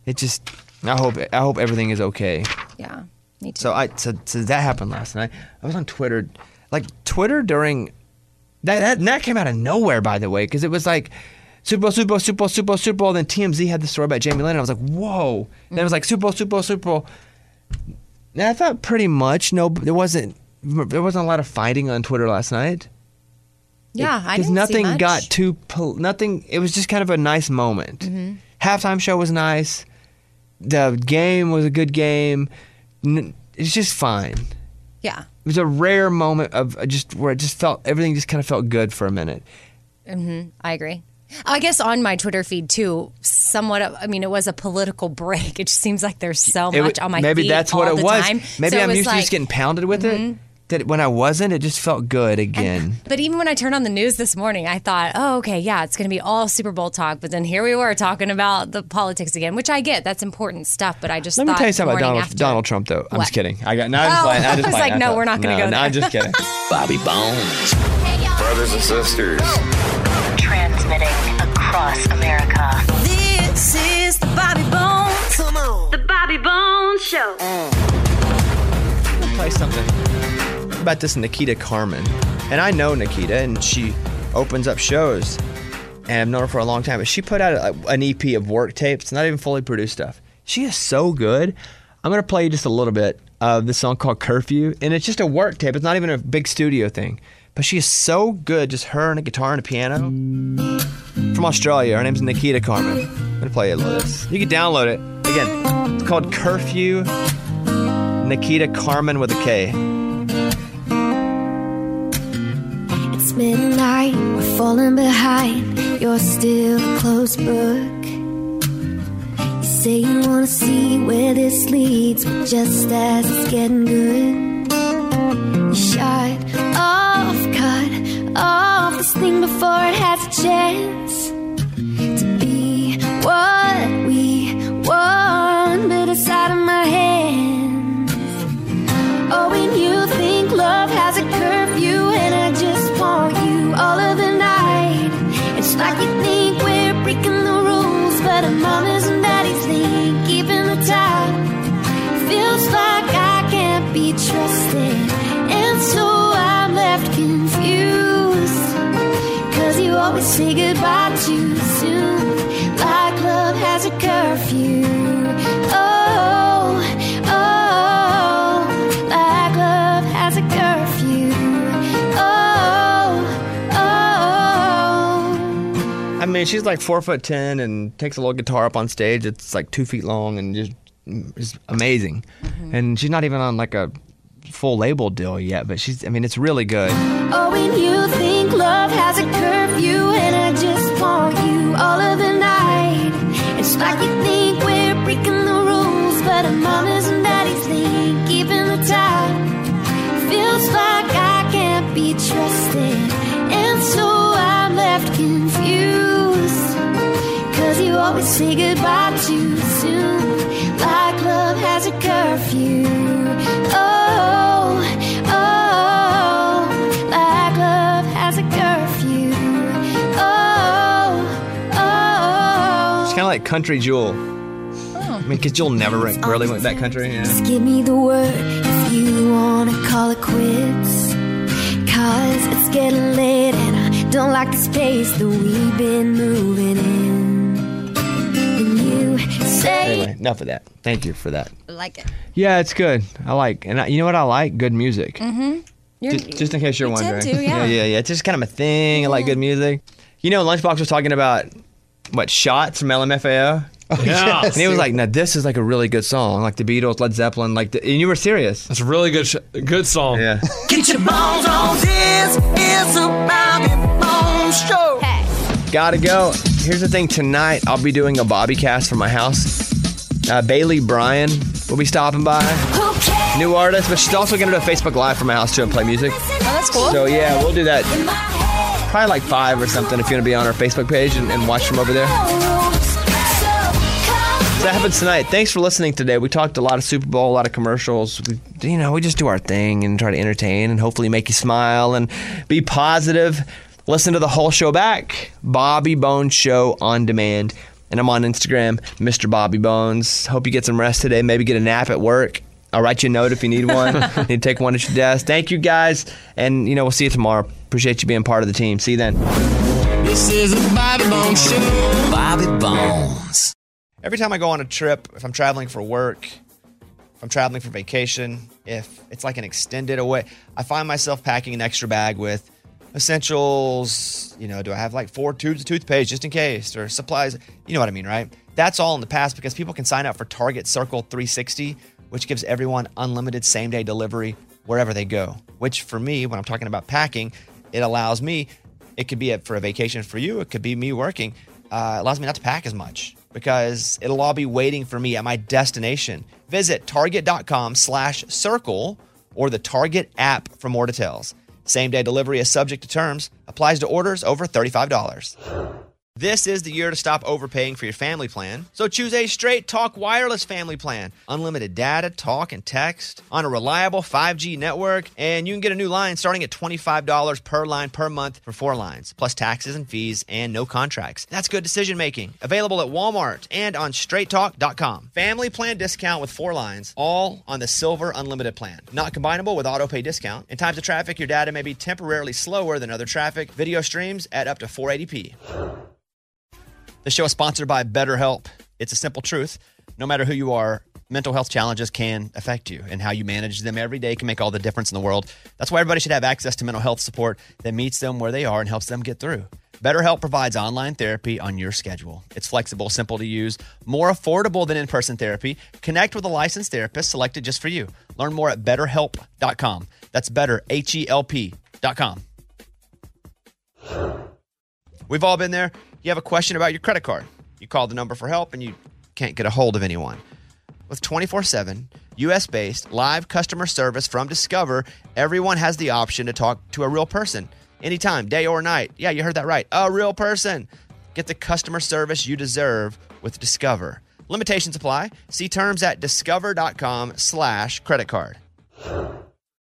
it just I hope I hope everything is okay. Yeah, me too. So I so, so that happened last night. I was on Twitter, like Twitter during that that, that came out of nowhere, by the way, because it was like Super Bowl, Super Bowl, Super Bowl, Super Bowl, Super Bowl. Then T M Z had the story about Jamie Lynn. And I was like, whoa. Mm-hmm. Then it was like Super Bowl, Super Bowl, Super Bowl. And I thought pretty much no, there wasn't there wasn't a lot of fighting on Twitter last night. Yeah, I because didn't nothing see much. got too pol- nothing. It was just kind of a nice moment. Mm-hmm. Halftime show was nice. The game was a good game. It's just fine. Yeah. It was a rare moment of just where it just felt everything just kind of felt good for a minute. Mm-hmm. I agree. I guess on my Twitter feed too, somewhat. Of, I mean, it was a political break. It just seems like there's so It much w- on my maybe feed that's all what it the was. time. Maybe So it I'm was used like, to just getting pounded with mm-hmm. it. That when I wasn't, it just felt good again. But even when I turned on the news this morning, I thought, oh, okay, yeah, it's going to be all Super Bowl talk. But then here we were talking about the politics again, which I get. That's important stuff. But I just Let thought me tell you something about morning Donald, after- Donald Trump, though. I'm What? just kidding. I got. No, I'm just Oh, playing. I'm just I was playing. like, no, thought- we're not gonna no, go No, there. I'm just kidding. Bobby Bones. Brothers and sisters. Transmitting across America. This is the Bobby Bones. Come on. The Bobby Bones Show. I'm gonna play something about this Nikita Carmen, and I know Nikita, and she opens up shows, and I've known her for a long time. But she put out a, an E P of work tapes, not even fully produced stuff. She is so good. I'm gonna play you just a little bit of this song called Curfew, and it's just a work tape. It's not even a big studio thing, but she is so good. Just her and a guitar and a piano from Australia. Her name's Nikita Carmen. I'm gonna play you a little of this. You can download it. Again, it's called Curfew. Nikita Carmen with a K. It's midnight, we're falling behind. You're still a closed book. You say you wanna see where this leads, but just as it's getting good, you shut off, cut off this thing before it has a chance to be what we want, but it's out of my hands. Oh, when you think love has a curfew, and I just want you all of the night. It's like you think we're breaking the rules, but our mamas and daddies think keeping the time. Feels like I can't be trusted, and so I'm left confused. Cause you always say goodbye too soon, like love has a curfew. Oh, oh, like love has a curfew. Oh, oh. I mean, she's like four foot ten and takes a little guitar up on stage. It's like two feet long and just is amazing. Mm-hmm. And she's not even on like a full label deal yet, but she's. I mean, it's really good. Oh, when you think love has a curfew, and I just want you all of the night. It's like you think we're breaking the rules, but our mamas and daddies think keeping the time. Feels like I can't be trusted, and so I'm left confused. Cause you always say goodbye too soon, like love has a curfew. Oh, oh, like love has a curfew. Oh, oh. She's kind of like Country Jewel. Oh. I mean, because Jewel never went, really went that country. Yeah. Just give me the word if you wanna call it quits. Cause it's getting late and I don't like the space that we've been moving in. And you say Anyway, enough of that. Thank you for that. I like it. Yeah, it's good. I like, and I, you know what I like? Good music. Mm-hmm. You're, Just, just in case you're you wondering. tend to, yeah. yeah, yeah, yeah. It's just kind of a thing. I like good music. You know, Lunchbox was talking about what Shots from L M F A O. Oh, yeah. And he was like, "Now this is like a really good song, like the Beatles, Led Zeppelin, like." The, and you were serious. That's a really good, sh- good song. Yeah. get your bones on. This is a Bobby Bones Show. Hey. Gotta go. Here's the thing. Tonight, I'll be doing a Bobby cast from my house. Uh, Bailey Bryan will be stopping by. Okay. New artist, but she's also gonna do a Facebook Live from my house too and play music. Oh, that's cool. So yeah, we'll do that. Probably like five or something if you're gonna be on our Facebook page and, and watch from over there. So that happens tonight. Thanks for listening today. We talked a lot of Super Bowl, a lot of commercials. We, you know, we just do our thing and try to entertain and hopefully make you smile and be positive. Listen to the whole show back. Bobby Bones Show on demand And I'm on Instagram, Mister Bobby Bones. Hope you get some rest today. Maybe get a nap at work. I'll write you a note if you need one. Need to take one at your desk. Thank you, guys. And, you know, we'll see you tomorrow. Appreciate you being part of the team. See you then. This is a Bobby Bones Show. Bobby Bones. Every time I go on a trip, if I'm traveling for work, if I'm traveling for vacation, if it's like an extended away, I find myself packing an extra bag with essentials. You know, do I have like four tubes of toothpaste just in case, or supplies? You know what I mean, right? That's all in the past because people can sign up for Target Circle three sixty, which gives everyone unlimited same-day delivery wherever they go. Which for me, when I'm talking about packing, it allows me, it could be a, for a vacation for you, it could be me working, uh, it allows me not to pack as much because it'll all be waiting for me at my destination. Visit target.com slash circle or the Target app for more details. Same-day delivery is subject to terms. Applies to orders over thirty-five dollars. This is the year to stop overpaying for your family plan. So choose a Straight Talk Wireless family plan. Unlimited data, talk, and text on a reliable five G network. And you can get a new line starting at twenty-five dollars per line per month for four lines, plus taxes and fees and no contracts. That's good decision making. Available at Walmart and on straight talk dot com. Family plan discount with four lines, all on the Silver Unlimited plan. Not combinable with auto pay discount. In times of traffic, your data may be temporarily slower than other traffic. Video streams at up to four eighty p. The show is sponsored by BetterHelp. It's a simple truth. No matter who you are, mental health challenges can affect you, and how you manage them every day can make all the difference in the world. That's why everybody should have access to mental health support that meets them where they are and helps them get through. BetterHelp provides online therapy on your schedule. It's flexible, simple to use, more affordable than in-person therapy. Connect with a licensed therapist selected just for you. Learn more at better help dot com. That's better, H E L P dot com. We've all been there. You have a question about your credit card. You call the number for help and you can't get a hold of anyone. With twenty-four seven, U S-based live customer service from Discover, everyone has the option to talk to a real person anytime, day or night. Yeah, you heard that right. A real person. Get the customer service you deserve with Discover. Limitations apply. See terms at discover.com slash credit card.